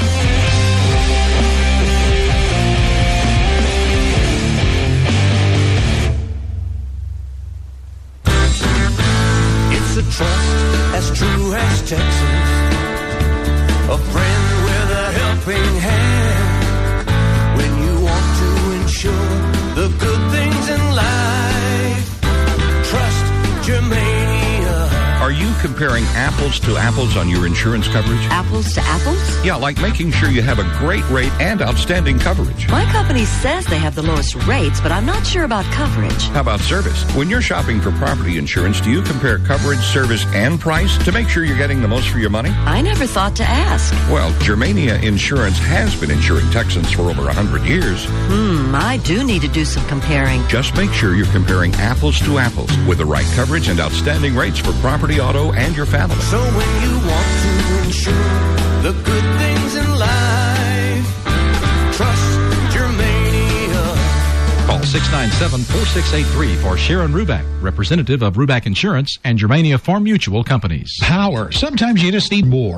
It's a trust as true as Texas, a friend with a helping hand when you want to ensure the good things in life. Trust Germania. Are you comparing apples to apples on your insurance coverage? Apples to apples? Yeah, like making sure you have a great rate and outstanding coverage. My company says they have the lowest rates, but I'm not sure about coverage. How about service? When you're shopping for property insurance, do you compare coverage, service, and price to make sure you're getting the most for your money? I never thought to ask. Well, Germania Insurance has been insuring Texans for over one hundred years. Hmm, I do need to do some comparing. Just make sure you're comparing apples to apples with the right coverage and outstanding rates for property, auto, and your family. So when you want to insure the good things in life, trust Germania. Call six nine seven, four six eight three for Sharon Ruback, representative of Ruback Insurance and Germania Farm Mutual Companies. Power. Sometimes you just need more.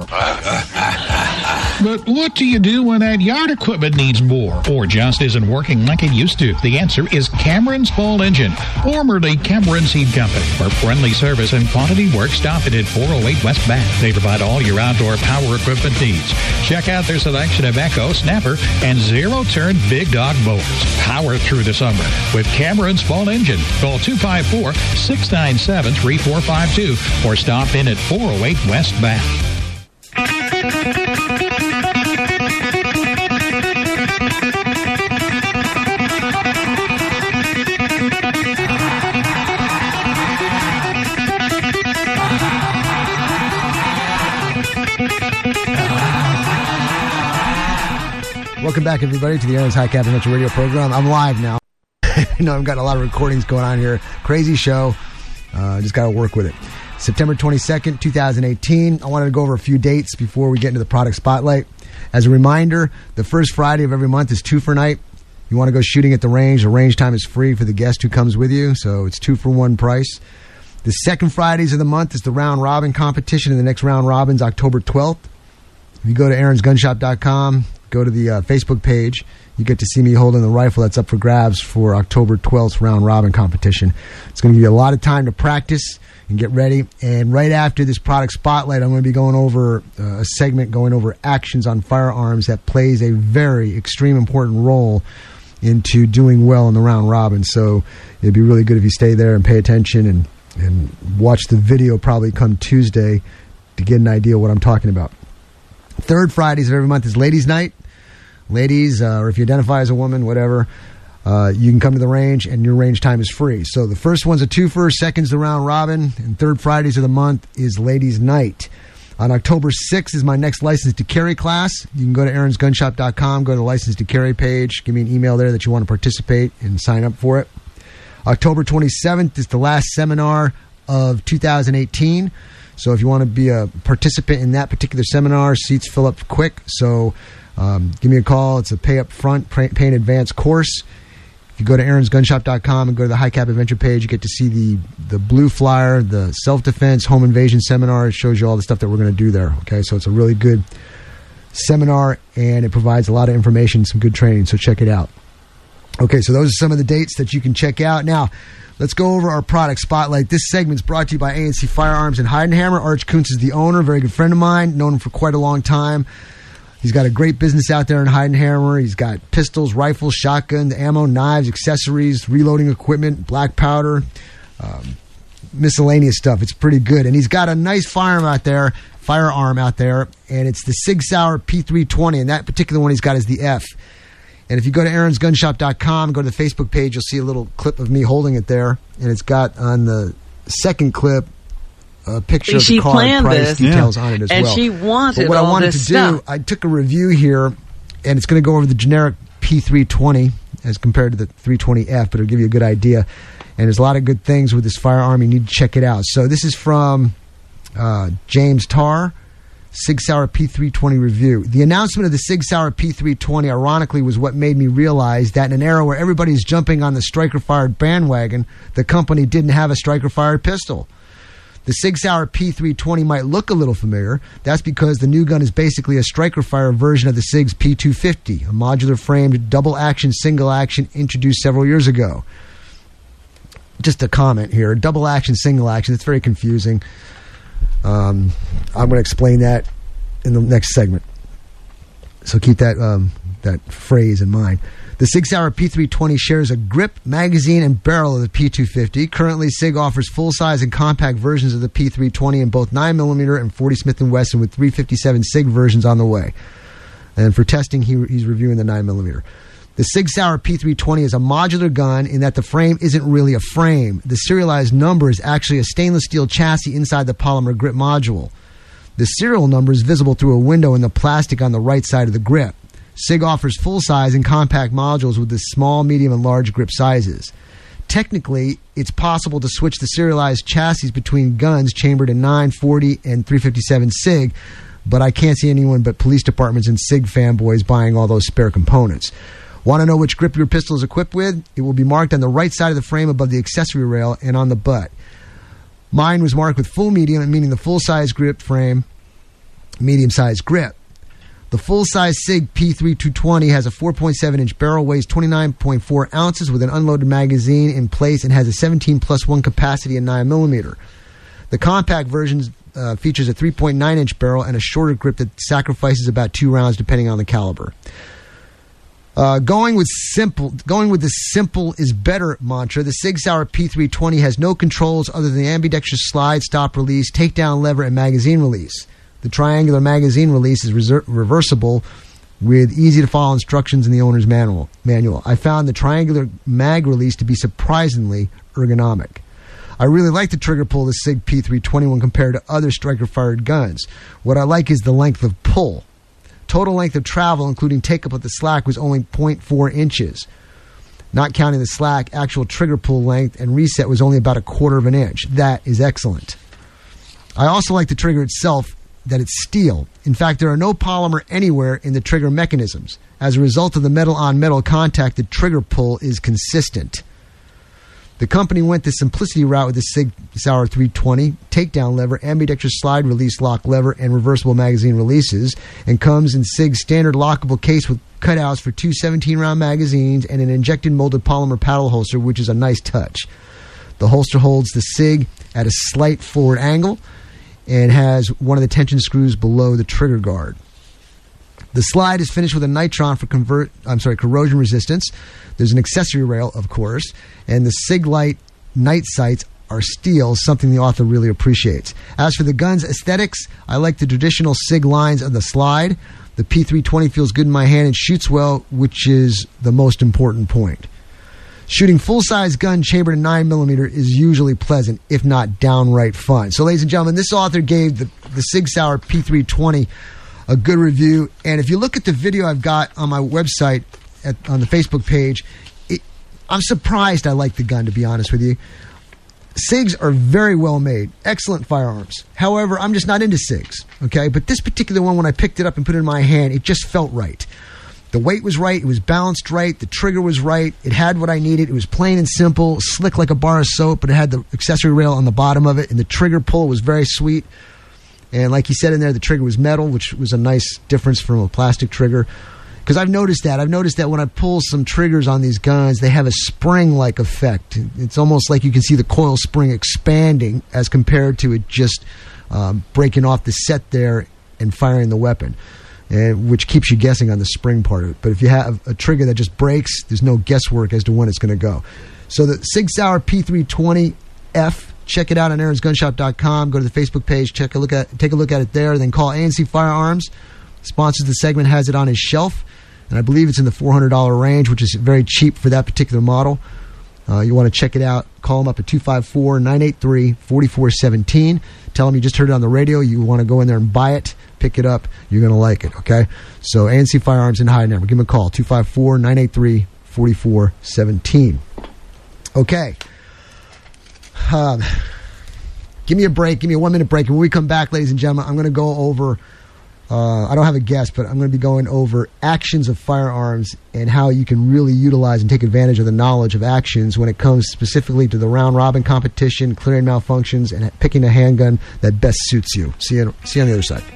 But what do you do when that yard equipment needs more or just isn't working like it used to? The answer is Cameron's Ball Engine, formerly Cameron Seed Company. For friendly service and quantity work, stop it at four oh eight West Bath. They provide all your outdoor power equipment needs. Check out their selection of Echo, Snapper, and zero-turn Big Dog mowers. Power through the summer with Cameron's Ball Engine. Call two five four, six nine seven, three four five two or stop in at four oh eight West Bath. Welcome back, everybody, to the Aaron's High Cap Adventure Radio program. I'm live now. I know I've got a lot of recordings going on here. Crazy show. Uh, just got to work with it. September twenty-second, twenty eighteen. I wanted to go over a few dates before we get into the product spotlight. As a reminder, the first Friday of every month is two for night. You want to go shooting at the range. The range time is free for the guest who comes with you, so it's two for one price. The second Fridays of the month is the round robin competition, and the next round robin's October twelfth. If you go to aarons gun shop dot com, go to the uh, Facebook page, you get to see me holding the rifle that's up for grabs for October twelfth round robin competition. It's going to give you a lot of time to practice and get ready. And right after this product spotlight, I'm going to be going over uh, a segment going over actions on firearms that plays a very extreme important role into doing well in the round robin. So it'd be really good if you stay there and pay attention and, and watch the video probably come Tuesday to get an idea of what I'm talking about. Third Fridays of every month is Ladies' Night. Ladies, uh, or if you identify as a woman, whatever, uh, you can come to the range, and your range time is free. So the first one's a twofer, second's the round robin, and third Fridays of the month is Ladies' Night. On October sixth is my next License to Carry class. You can go to aarons gun shop dot com, go to the License to Carry page, give me an email there that you want to participate and sign up for it. October twenty-seventh is the last seminar of two thousand eighteen. So if you want to be a participant in that particular seminar, seats fill up quick. So um, give me a call. It's a pay up front, pay in advance course. If you go to aarons gun shop dot com and go to the High Cap Adventure page, you get to see the, the blue flyer, the self-defense home invasion seminar. It shows you all the stuff that we're going to do there. Okay, so it's a really good seminar, and it provides a lot of information, some good training, so check it out. Okay, so those are some of the dates that you can check out. Now, let's go over our product spotlight. This segment's brought to you by A N C Firearms in Heidenhammer. Arch Kuntz is the owner, very good friend of mine, known him for quite a long time. He's got a great business out there in Heidenhammer. He's got pistols, rifles, shotguns, ammo, knives, accessories, reloading equipment, black powder, um, miscellaneous stuff. It's pretty good. And he's got a nice firearm out there, firearm out there, and it's the Sig Sauer P three twenty, and that particular one he's got is the F. And if you go to aarons gun shop dot com, go to the Facebook page, you'll see a little clip of me holding it there. And it's got on the second clip a picture she of the card, price, this, details yeah. on it as and well. And she wanted but what all I wanted this to stuff. do, I took a review here, and it's going to go over the generic P three twenty as compared to the three twenty F, but it'll give you a good idea. And there's a lot of good things with this firearm. You need to check it out. So this is from uh, James Tarr. Sig Sauer P three twenty review. The announcement of the Sig Sauer P three twenty, ironically, was what made me realize that in an era where everybody's jumping on the striker-fired bandwagon, the company didn't have a striker-fired pistol. The Sig Sauer P three twenty might look a little familiar. That's because the new gun is basically a striker-fire version of the Sig's P two fifty, a modular-framed, double-action, single-action introduced several years ago. Just a comment here. Double-action, single-action, it's very confusing. Um, I'm going to explain that in the next segment. So keep that um, that phrase in mind. The Sig Sauer P three twenty shares a grip, magazine, and barrel of the P two fifty. Currently, Sig offers full-size and compact versions of the P three twenty in both nine millimeter and forty Smith and Wesson, with three fifty-seven Sig versions on the way. And for testing, he, he's reviewing the nine millimeter. The Sig Sauer P three twenty is a modular gun in that the frame isn't really a frame. The serialized number is actually a stainless steel chassis inside the polymer grip module. The serial number is visible through a window in the plastic on the right side of the grip. Sig offers full-size and compact modules with the small, medium, and large grip sizes. Technically, it's possible to switch the serialized chassis between guns chambered in nine, forty, and three fifty-seven Sig, but I can't see anyone but police departments and Sig fanboys buying all those spare components. Want to know which grip your pistol is equipped with? It will be marked on the right side of the frame above the accessory rail and on the butt. Mine was marked with full medium, meaning the full-size grip frame, medium-size grip. The full-size Sig P three two twenty has a four point seven inch barrel, weighs twenty-nine point four ounces with an unloaded magazine in place, and has a seventeen plus one capacity in nine millimeter. The compact version uh, features a three point nine inch barrel and a shorter grip that sacrifices about two rounds depending on the caliber. Uh, going with simple, going with the simple is better mantra, the Sig Sauer P three twenty has no controls other than the ambidextrous slide, stop release, takedown lever, and magazine release. The triangular magazine release is reser- reversible with easy-to-follow instructions in the owner's manual. manual. I found the triangular mag release to be surprisingly ergonomic. I really like the trigger pull of the Sig P three twenty when compared to other striker-fired guns. What I like is the length of pull. Total length of travel, including take-up of the slack, was only zero point four inches. Not counting the slack, actual trigger pull length and reset was only about a quarter of an inch. That is excellent. I also like the trigger itself, that it's steel. In fact, there are no polymer anywhere in the trigger mechanisms. As a result of the metal-on-metal contact, the trigger pull is consistent. The company went the simplicity route with the Sig Sauer three twenty, takedown lever, ambidextrous slide release lock lever, and reversible magazine releases, and comes in Sig's standard lockable case with cutouts for two seventeen round magazines and an injected molded polymer paddle holster, which is a nice touch. The holster holds the Sig at a slight forward angle and has one of the tension screws below the trigger guard. The slide is finished with a nitron for convert. I'm sorry, corrosion resistance. There's an accessory rail, of course, and the Sig Light night sights are steel, something the author really appreciates. As for the gun's aesthetics, I like the traditional Sig lines of the slide. The P three twenty feels good in my hand and shoots well, which is the most important point. Shooting full-size gun chambered in nine millimeter is usually pleasant, if not downright fun. So, ladies and gentlemen, this author gave the, the Sig Sauer P three twenty a good review. And if you look at the video I've got on my website, at, on the Facebook page, it, I'm surprised I like the gun, to be honest with you. SIGs are very well made, excellent firearms. However, I'm just not into SIGs, okay? But this particular one, when I picked it up and put it in my hand, it just felt right. The weight was right. It was balanced right. The trigger was right. It had what I needed. It was plain and simple, slick like a bar of soap, but it had the accessory rail on the bottom of it, and the trigger pull was very sweet. And like he said in there, the trigger was metal, which was a nice difference from a plastic trigger. Because I've noticed that. I've noticed that when I pull some triggers on these guns, they have a spring-like effect. It's almost like you can see the coil spring expanding as compared to it just um, breaking off the set there and firing the weapon, and which keeps you guessing on the spring part of it. But if you have a trigger that just breaks, there's no guesswork as to when it's going to go. So the Sig Sauer P three twenty F, check it out on Aaron's Gun Shop dot com. Go to the Facebook page, check a look at, take a look at it there. Then call A N C Firearms. Sponsors the segment, has it on his shelf, and I believe it's in the four hundred dollars range, which is very cheap for that particular model. Uh, you want to check it out. Call them up at two five four, nine eight three, four four one seven. Tell them you just heard it on the radio. You want to go in there and buy it, pick it up. You're going to like it, okay? So A N C Firearms in Hyde Give them a call, two five four, nine eight three, four four one seven. Okay. Um, give me a break. Give me a one-minute break. And when we come back, ladies and gentlemen, I'm going to go over... Uh, I don't have a guest, but I'm going to be going over actions of firearms and how you can really utilize and take advantage of the knowledge of actions when it comes specifically to the round-robin competition, clearing malfunctions, and picking a handgun that best suits you. See you, see you on the other side.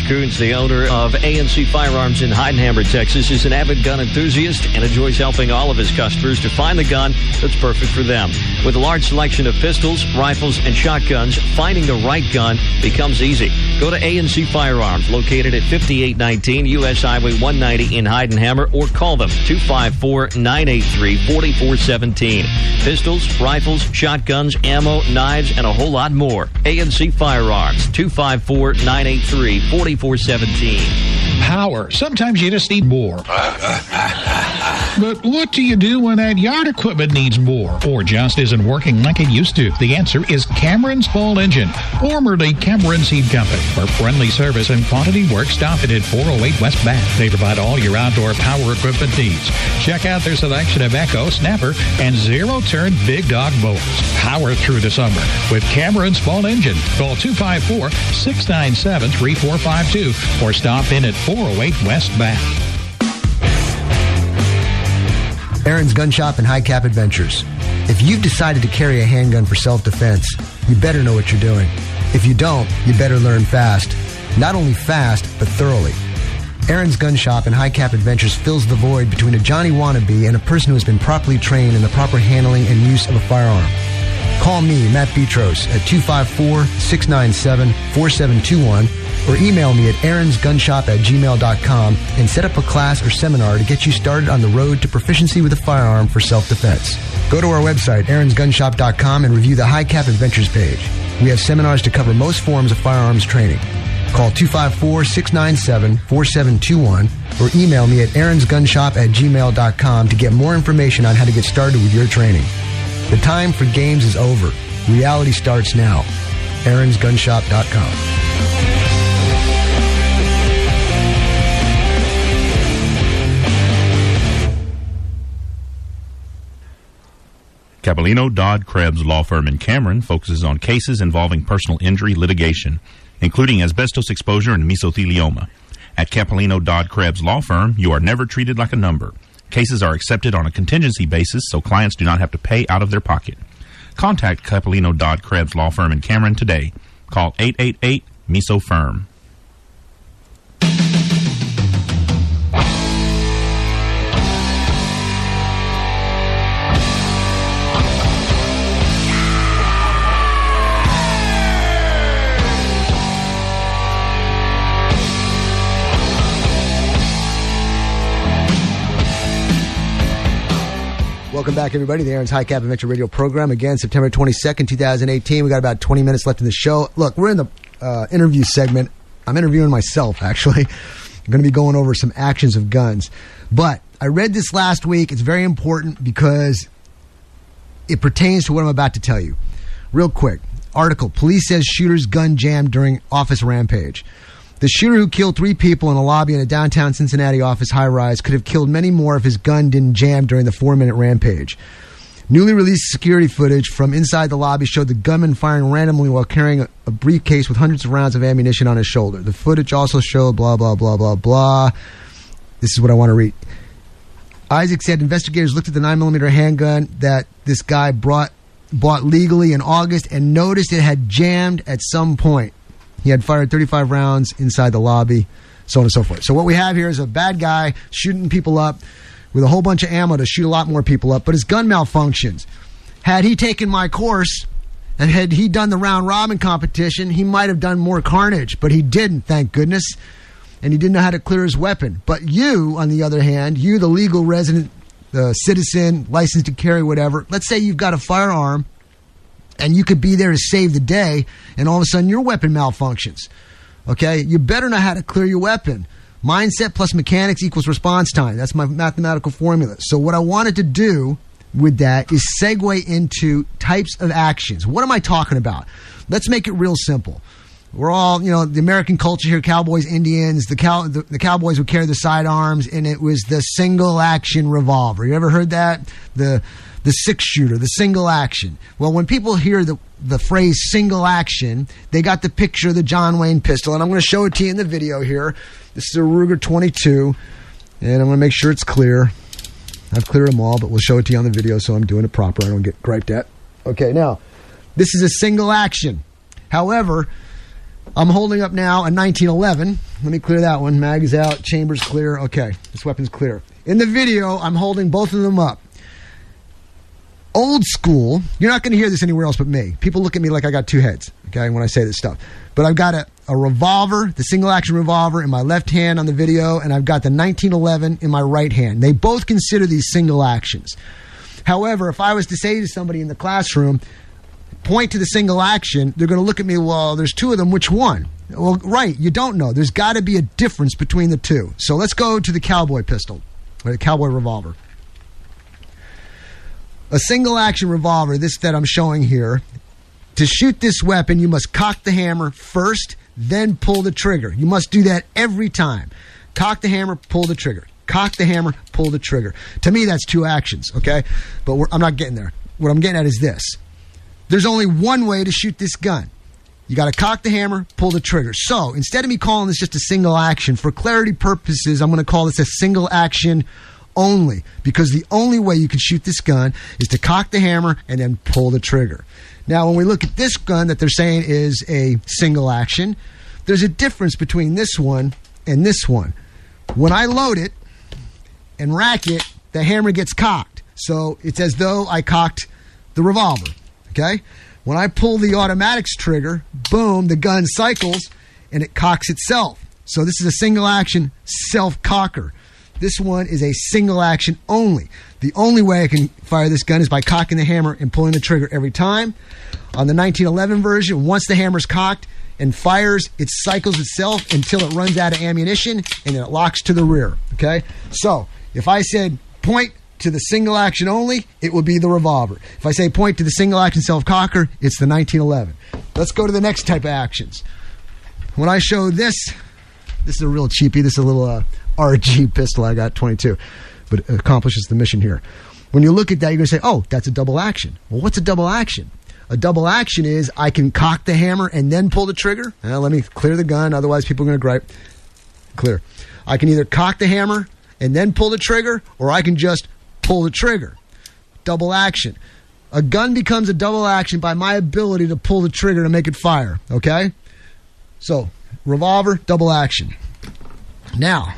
Coons, the owner of A N C Firearms in Heidenhammer, Texas, is an avid gun enthusiast and enjoys helping all of his customers to find the gun that's perfect for them. With a large selection of pistols, rifles, and shotguns, finding the right gun becomes easy. Go to A N C Firearms, located at fifty-eight nineteen U S Highway one ninety in Heidenhammer, or call them two five four, nine eight three, four four one seven. Pistols, rifles, shotguns, ammo, knives, and a whole lot more. A N C Firearms, two five four, nine eight three, four four one seven. Power. Sometimes you just need more. But what do you do when that yard equipment needs more or just isn't working like it used to? The answer is Cameron's Ball Engine, formerly Cameron Seed Company. For friendly service and quantity work, stop it at four oh eight West Bath. They provide all your outdoor power equipment needs. Check out their selection of Echo, Snapper, and zero-turn Big Dog mowers. Power through the summer with Cameron's Ball Engine. Call two five four, six nine seven, three four five two or stop in at four oh eight West Bath. Aaron's Gun Shop and High Cap Adventures. If you've decided to carry a handgun for self-defense, you better know what you're doing. If you don't, you better learn fast. Not only fast, but thoroughly. Aaron's Gun Shop and High Cap Adventures fills the void between a Johnny wannabe and a person who has been properly trained in the proper handling and use of a firearm. Call me, Matt Petros, at two five four, six nine seven, four seven two one or email me at aaronsgunshop at gmail dot com and set up a class or seminar to get you started on the road to proficiency with a firearm for self-defense. Go to our website, aarons gun shop dot com, and review the High Cap Adventures page. We have seminars to cover most forms of firearms training. Call two five four, six nine seven, four seven two one or email me at aaronsgunshop at gmail dot com to get more information on how to get started with your training. The time for games is over. Reality starts now. aarons gun shop dot com. Capellino, Dodd, Krebs Law Firm in Cameron focuses on cases involving personal injury litigation, including asbestos exposure and mesothelioma. At Capellino, Dodd, Krebs Law Firm, you are never treated like a number. Cases are accepted on a contingency basis, so clients do not have to pay out of their pocket. Contact Capellino, Dodd, Krebs Law Firm in Cameron today. Call eight eight eight, M E S O, F I R M. Welcome back, everybody, to the Aaron's High Cap Adventure Radio program. Again, September twenty-second, twenty eighteen. We got about twenty minutes left in the show. Look, we're in the uh, interview segment. I'm interviewing myself, actually. I'm going to be going over some actions of guns. But I read this last week. It's very important because it pertains to what I'm about to tell you. Real quick. Article, police says shooter's gun jammed during office rampage. The shooter who killed three people in a lobby in a downtown Cincinnati office high-rise could have killed many more if his gun didn't jam during the four-minute rampage. Newly released security footage from inside the lobby showed the gunman firing randomly while carrying a, a briefcase with hundreds of rounds of ammunition on his shoulder. The footage also showed blah, blah, blah, blah, blah. This is what I want to read. Isaac said investigators looked at the nine millimeter handgun that this guy brought, bought legally in August and noticed it had jammed at some point. He had fired thirty-five rounds inside the lobby, so on and so forth. So what we have here is a bad guy shooting people up with a whole bunch of ammo to shoot a lot more people up, but his gun malfunctions. Had he taken my course and had he done the round robin competition, he might have done more carnage, but he didn't, thank goodness, and he didn't know how to clear his weapon. But you, on the other hand, you, the legal resident, the citizen, licensed to carry whatever, let's say you've got a firearm, and you could be there to save the day, and all of a sudden your weapon malfunctions. Okay? You better know how to clear your weapon. Mindset plus mechanics equals response time. That's my mathematical formula. So what I wanted to do with that is segue into types of actions. What am I talking about? Let's make it real simple. We're all, you know, the American culture here, cowboys, Indians, the, cow, the, the cowboys would carry the sidearms, and it was the single action revolver. You ever heard that? The... The six-shooter, the single action. Well, when people hear the, the phrase single action, they got the picture of the John Wayne pistol. And I'm going to show it to you in the video here. This is a Ruger twenty-two. And I'm going to make sure it's clear. I've cleared them all, but we'll show it to you on the video so I'm doing it proper. I don't get griped at. Okay, now, this is a single action. However, I'm holding up now a nineteen eleven. Let me clear that one. Mag is out. Chamber's clear. Okay, this weapon's clear. In the video, I'm holding both of them up. Old school, you're not going to hear this anywhere else but me. People look at me like I got two heads, okay, when I say this stuff. But I've got a, a revolver, the single-action revolver in my left hand on the video, and I've got the nineteen eleven in my right hand. They both consider these single actions. However, if I was to say to somebody in the classroom, point to the single action, they're going to look at me, well, there's two of them, which one? Well, right, you don't know. There's got to be a difference between the two. So let's go to the cowboy pistol, or the cowboy revolver. A single-action revolver, this that I'm showing here, to shoot this weapon, you must cock the hammer first, then pull the trigger. You must do that every time. Cock the hammer, pull the trigger. Cock the hammer, pull the trigger. To me, that's two actions, okay? But we're, I'm not getting there. What I'm getting at is this. There's only one way to shoot this gun. You got to cock the hammer, pull the trigger. So, instead of me calling this just a single action, for clarity purposes, I'm going to call this a single action only, because the only way you can shoot this gun is to cock the hammer and then pull the trigger. Now, when we look at this gun that they're saying is a single action, there's a difference between this one and this one. When I load it and rack it, the hammer gets cocked. So it's as though I cocked the revolver, okay? When I pull the automatics trigger, boom, the gun cycles and it cocks itself. So this is a single action self-cocker. This one is a single action only. The only way I can fire this gun is by cocking the hammer and pulling the trigger every time. On the nineteen eleven version, once the hammer's cocked and fires, it cycles itself until it runs out of ammunition and then it locks to the rear. Okay? So, if I said point to the single action only, it would be the revolver. If I say point to the single action self-cocker, it's the nineteen eleven. Let's go to the next type of actions. When I show this, this is a real cheapie. This is a little uh, R G pistol. I got twenty-two, but it accomplishes the mission here. When you look at that, you're going to say, oh, that's a double action. Well, what's a double action? A double action is I can cock the hammer and then pull the trigger. Now, let me clear the gun, otherwise people are going to gripe. Clear. I can either cock the hammer and then pull the trigger, or I can just pull the trigger. Double action. A gun becomes a double action by my ability to pull the trigger to make it fire, okay? So, revolver, double action. Now,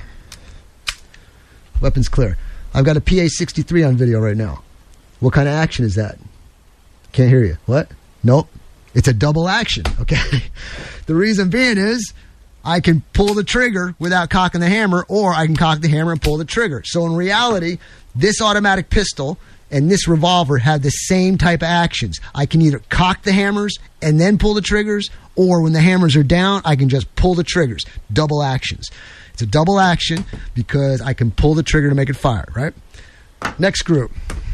weapon's clear. I've got a P A sixty-three on video right now. What kind of action is that? Can't hear you. What? Nope. It's a double action, okay? The reason being is I can pull the trigger without cocking the hammer, or I can cock the hammer and pull the trigger. So in reality, this automatic pistol and this revolver have the same type of actions. I can either cock the hammers and then pull the triggers, or when the hammers are down, I can just pull the triggers. Double actions. It's a double action because I can pull the trigger to make it fire, right? Next group.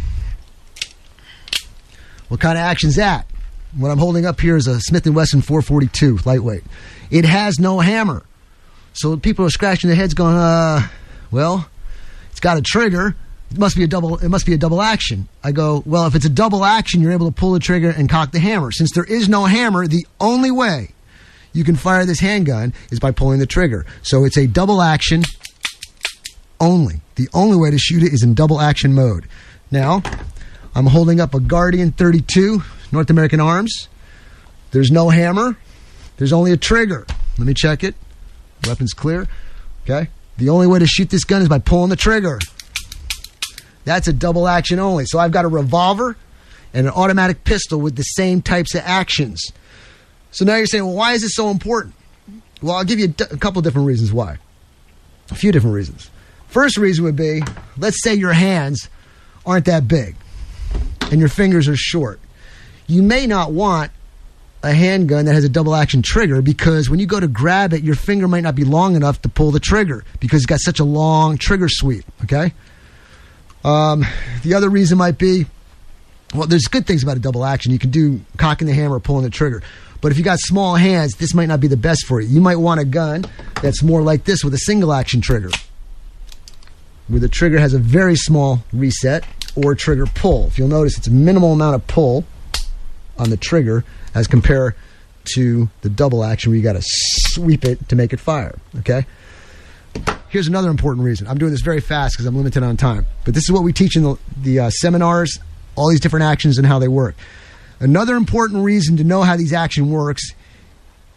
What kind of action is that? What I'm holding up here is a Smith and Wesson four forty-two, lightweight. It has no hammer. So people are scratching their heads going, uh, well, it's got a trigger. It must be a double, it must be a double action. I go, well, if it's a double action, you're able to pull the trigger and cock the hammer. Since there is no hammer, the only way you can fire this handgun is by pulling the trigger. So it's a double action only. The only way to shoot it is in double action mode. Now, I'm holding up a Guardian thirty-two, North American Arms. There's no hammer. There's only a trigger. Let me check it. Weapon's clear. Okay. The only way to shoot this gun is by pulling the trigger. That's a double action only. So I've got a revolver and an automatic pistol with the same types of actions. So now you're saying, well, why is this so important? Well, I'll give you a, d- a couple different reasons why. A few different reasons. First reason would be, let's say your hands aren't that big and your fingers are short. You may not want a handgun that has a double action trigger, because when you go to grab it, your finger might not be long enough to pull the trigger because it's got such a long trigger sweep, okay? Um, the other reason might be, well, there's good things about a double action. You can do cocking the hammer or pulling the trigger. But if you got small hands, this might not be the best for you. You might want a gun that's more like this with a single action trigger, where the trigger has a very small reset or trigger pull. If you'll notice, it's a minimal amount of pull on the trigger as compared to the double action where you got to sweep it to make it fire, okay? Here's another important reason. I'm doing this very fast because I'm limited on time. But this is what we teach in the, the uh, seminars, all these different actions and how they work. Another important reason to know how these action works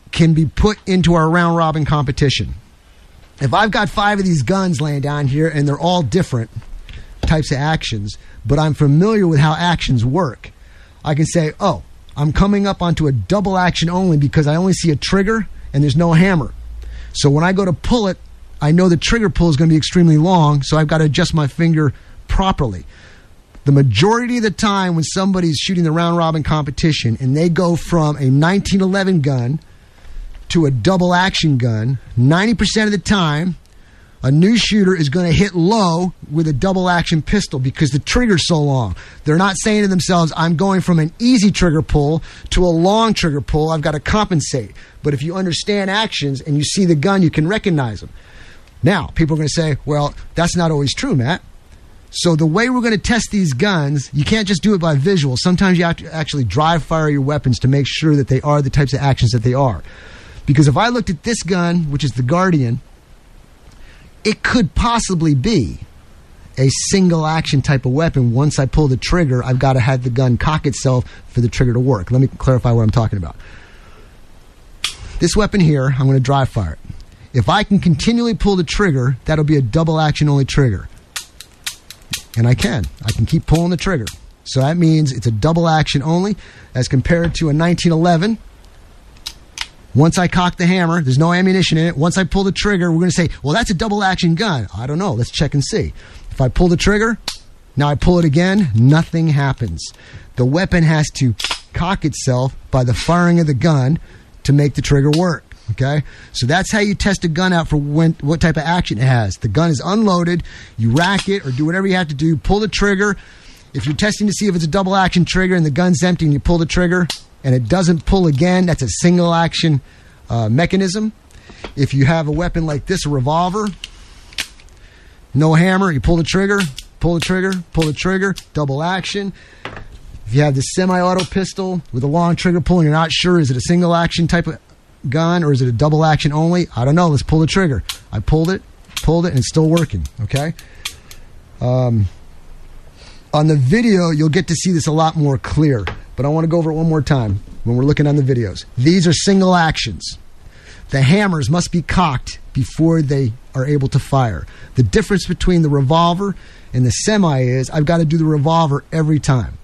can be put into our round robin competition. If I've got five of these guns laying down here and they're all different types of actions, but I'm familiar with how actions work, I can say, oh, I'm coming up onto a double action only because I only see a trigger and there's no hammer. So when I go to pull it, I know the trigger pull is going to be extremely long, so I've got to adjust my finger properly. The majority of the time when somebody's shooting the round robin competition and they go from a nineteen eleven gun to a double action gun, ninety percent of the time, a new shooter is going to hit low with a double action pistol because the trigger's so long. They're not saying to themselves, I'm going from an easy trigger pull to a long trigger pull. I've got to compensate. But if you understand actions and you see the gun, you can recognize them. Now, people are going to say, well, that's not always true, Matt. So the way we're going to test these guns, you can't just do it by visual. Sometimes you have to actually dry fire your weapons to make sure that they are the types of actions that they are. Because if I looked at this gun, which is the Guardian, it could possibly be a single action type of weapon. Once I pull the trigger, I've got to have the gun cock itself for the trigger to work. Let me clarify what I'm talking about. This weapon here, I'm going to dry fire it. If I can continually pull the trigger, that'll be a double action only trigger. And I can. I can keep pulling the trigger. So that means it's a double action only as compared to a nineteen eleven. Once I cock the hammer, there's no ammunition in it. Once I pull the trigger, we're going to say, well, that's a double action gun. I don't know. Let's check and see. If I pull the trigger, now I pull it again, nothing happens. The weapon has to cock itself by the firing of the gun to make the trigger work. Okay? So that's how you test a gun out for when, what type of action it has. The gun is unloaded. You rack it or do whatever you have to do. Pull the trigger. If you're testing to see if it's a double action trigger and the gun's empty and you pull the trigger and it doesn't pull again, that's a single action uh, mechanism. If you have a weapon like this, a revolver, no hammer, you pull the trigger, pull the trigger, pull the trigger, double action. If you have the semi-auto pistol with a long trigger pull and you're not sure, is it a single action type of gun or is it a double action only? I don't know. Let's pull the trigger. I pulled it, pulled it, and it's still working. Okay? Um, on the video, you'll get to see this a lot more clear, but I want to go over it one more time when we're looking on the videos. These are single actions. The hammers must be cocked before they are able to fire. The difference between the revolver and the semi is I've got to do the revolver every time.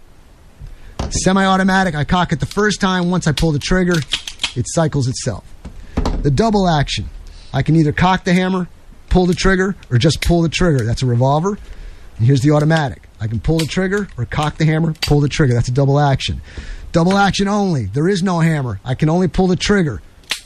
Semi-automatic, I cock it the first time. Once I pull the trigger, it cycles itself. The double action, I can either cock the hammer, pull the trigger, or just pull the trigger. That's a revolver. And here's the automatic. I can pull the trigger or cock the hammer, pull the trigger. That's a double action. Double action only. There is no hammer. I can only pull the trigger.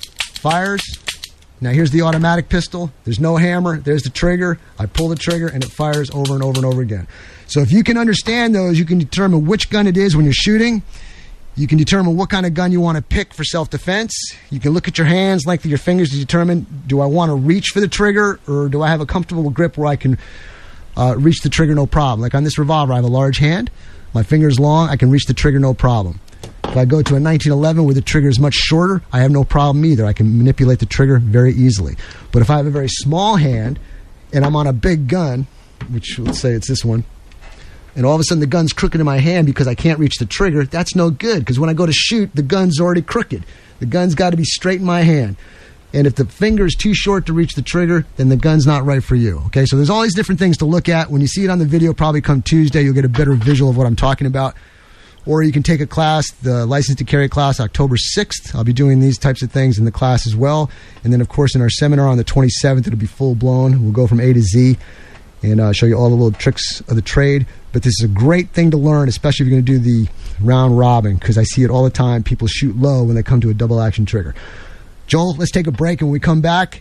Fires. Now here's the automatic pistol. There's no hammer. There's the trigger. I pull the trigger and it fires over and over and over again. So if you can understand those, you can determine which gun it is when you're shooting. You can determine what kind of gun you want to pick for self-defense. You can look at your hands, length of your fingers to determine, do I want to reach for the trigger or do I have a comfortable grip where I can uh, reach the trigger no problem? Like on this revolver, I have a large hand. My finger's long. I can reach the trigger no problem. If I go to a nineteen eleven where the trigger is much shorter, I have no problem either. I can manipulate the trigger very easily. But if I have a very small hand and I'm on a big gun, which let's say it's this one, and all of a sudden the gun's crooked in my hand because I can't reach the trigger, that's no good because when I go to shoot, the gun's already crooked. The gun's got to be straight in my hand. And if the finger is too short to reach the trigger, then the gun's not right for you. Okay, so there's all these different things to look at. When you see it on the video, probably come Tuesday, you'll get a better visual of what I'm talking about. Or you can take a class, the License to Carry class, October sixth. I'll be doing these types of things in the class as well. And then, of course, in our seminar on the twenty-seventh, it'll be full-blown. We'll go from A to Z and uh, show you all the little tricks of the trade. But this is a great thing to learn, especially if you're going to do the round robin, because I see it all the time. People shoot low when they come to a double-action trigger. Joel, let's take a break, and when we come back,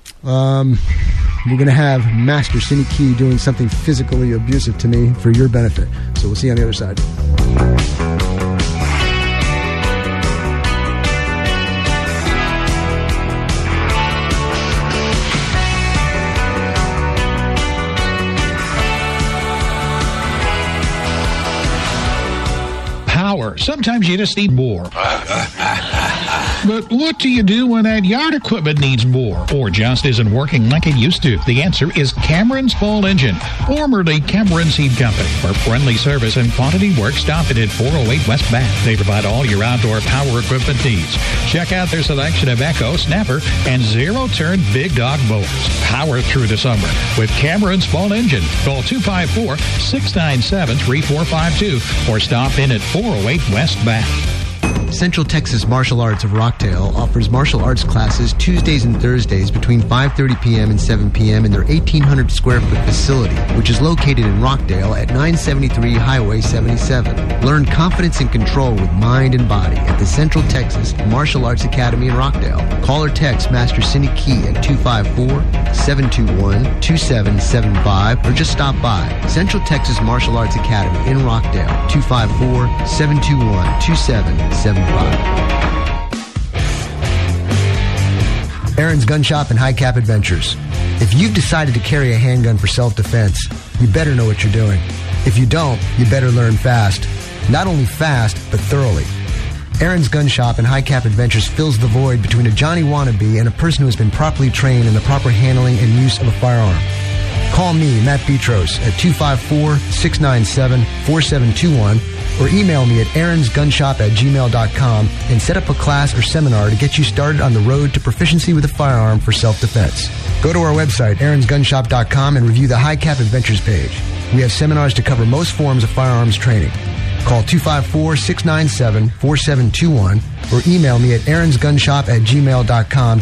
um, we're going to have Master Cindy Key doing something physically abusive to me for your benefit. So we'll see you on the other side. Power. Sometimes you just need more. But what do you do when that yard equipment needs more or just isn't working like it used to? The answer is Cameron's Ball Engine, formerly Cameron Seed Company. For friendly service and quantity work, stop it at four oh eight West Bath. They provide all your outdoor power equipment needs. Check out their selection of Echo, Snapper, and zero-turn Big Dog mowers. Power through the summer with Cameron's Ball Engine. Call two five four, six nine seven, three four five two or stop in at four oh eight West Bath. Central Texas Martial Arts of Rockdale offers martial arts classes Tuesdays and Thursdays between five thirty p.m. and seven p.m. in their eighteen hundred square foot facility, which is located in Rockdale at nine seventy-three Highway seventy-seven. Learn confidence and control with mind and body at the Central Texas Martial Arts Academy in Rockdale. Call or text Master Cindy Key at two five four, seven two one, two seven seven five or just stop by. Central Texas Martial Arts Academy in Rockdale, two five four, seven two one, two seven seven five. Aaron's Gun Shop and High Cap Adventures. If you've decided to carry a handgun for self-defense, you better know what you're doing. If you don't, you better learn fast. Not only fast, but thoroughly. Aaron's Gun Shop and High Cap Adventures fills the void between a Johnny wannabe and a person who has been properly trained in the proper handling and use of a firearm. Call me, Matt Petros, at two five four, six nine seven, four seven two one or email me at aaronsgunshop at gmail dot com and set up a class or seminar to get you started on the road to proficiency with a firearm for self-defense. Go to our website, aarons gun shop dot com, and review the High Cap Adventures page. We have seminars to cover most forms of firearms training. Call two five four, six nine seven, four seven two one or email me at aaronsgunshop at gmail dot com.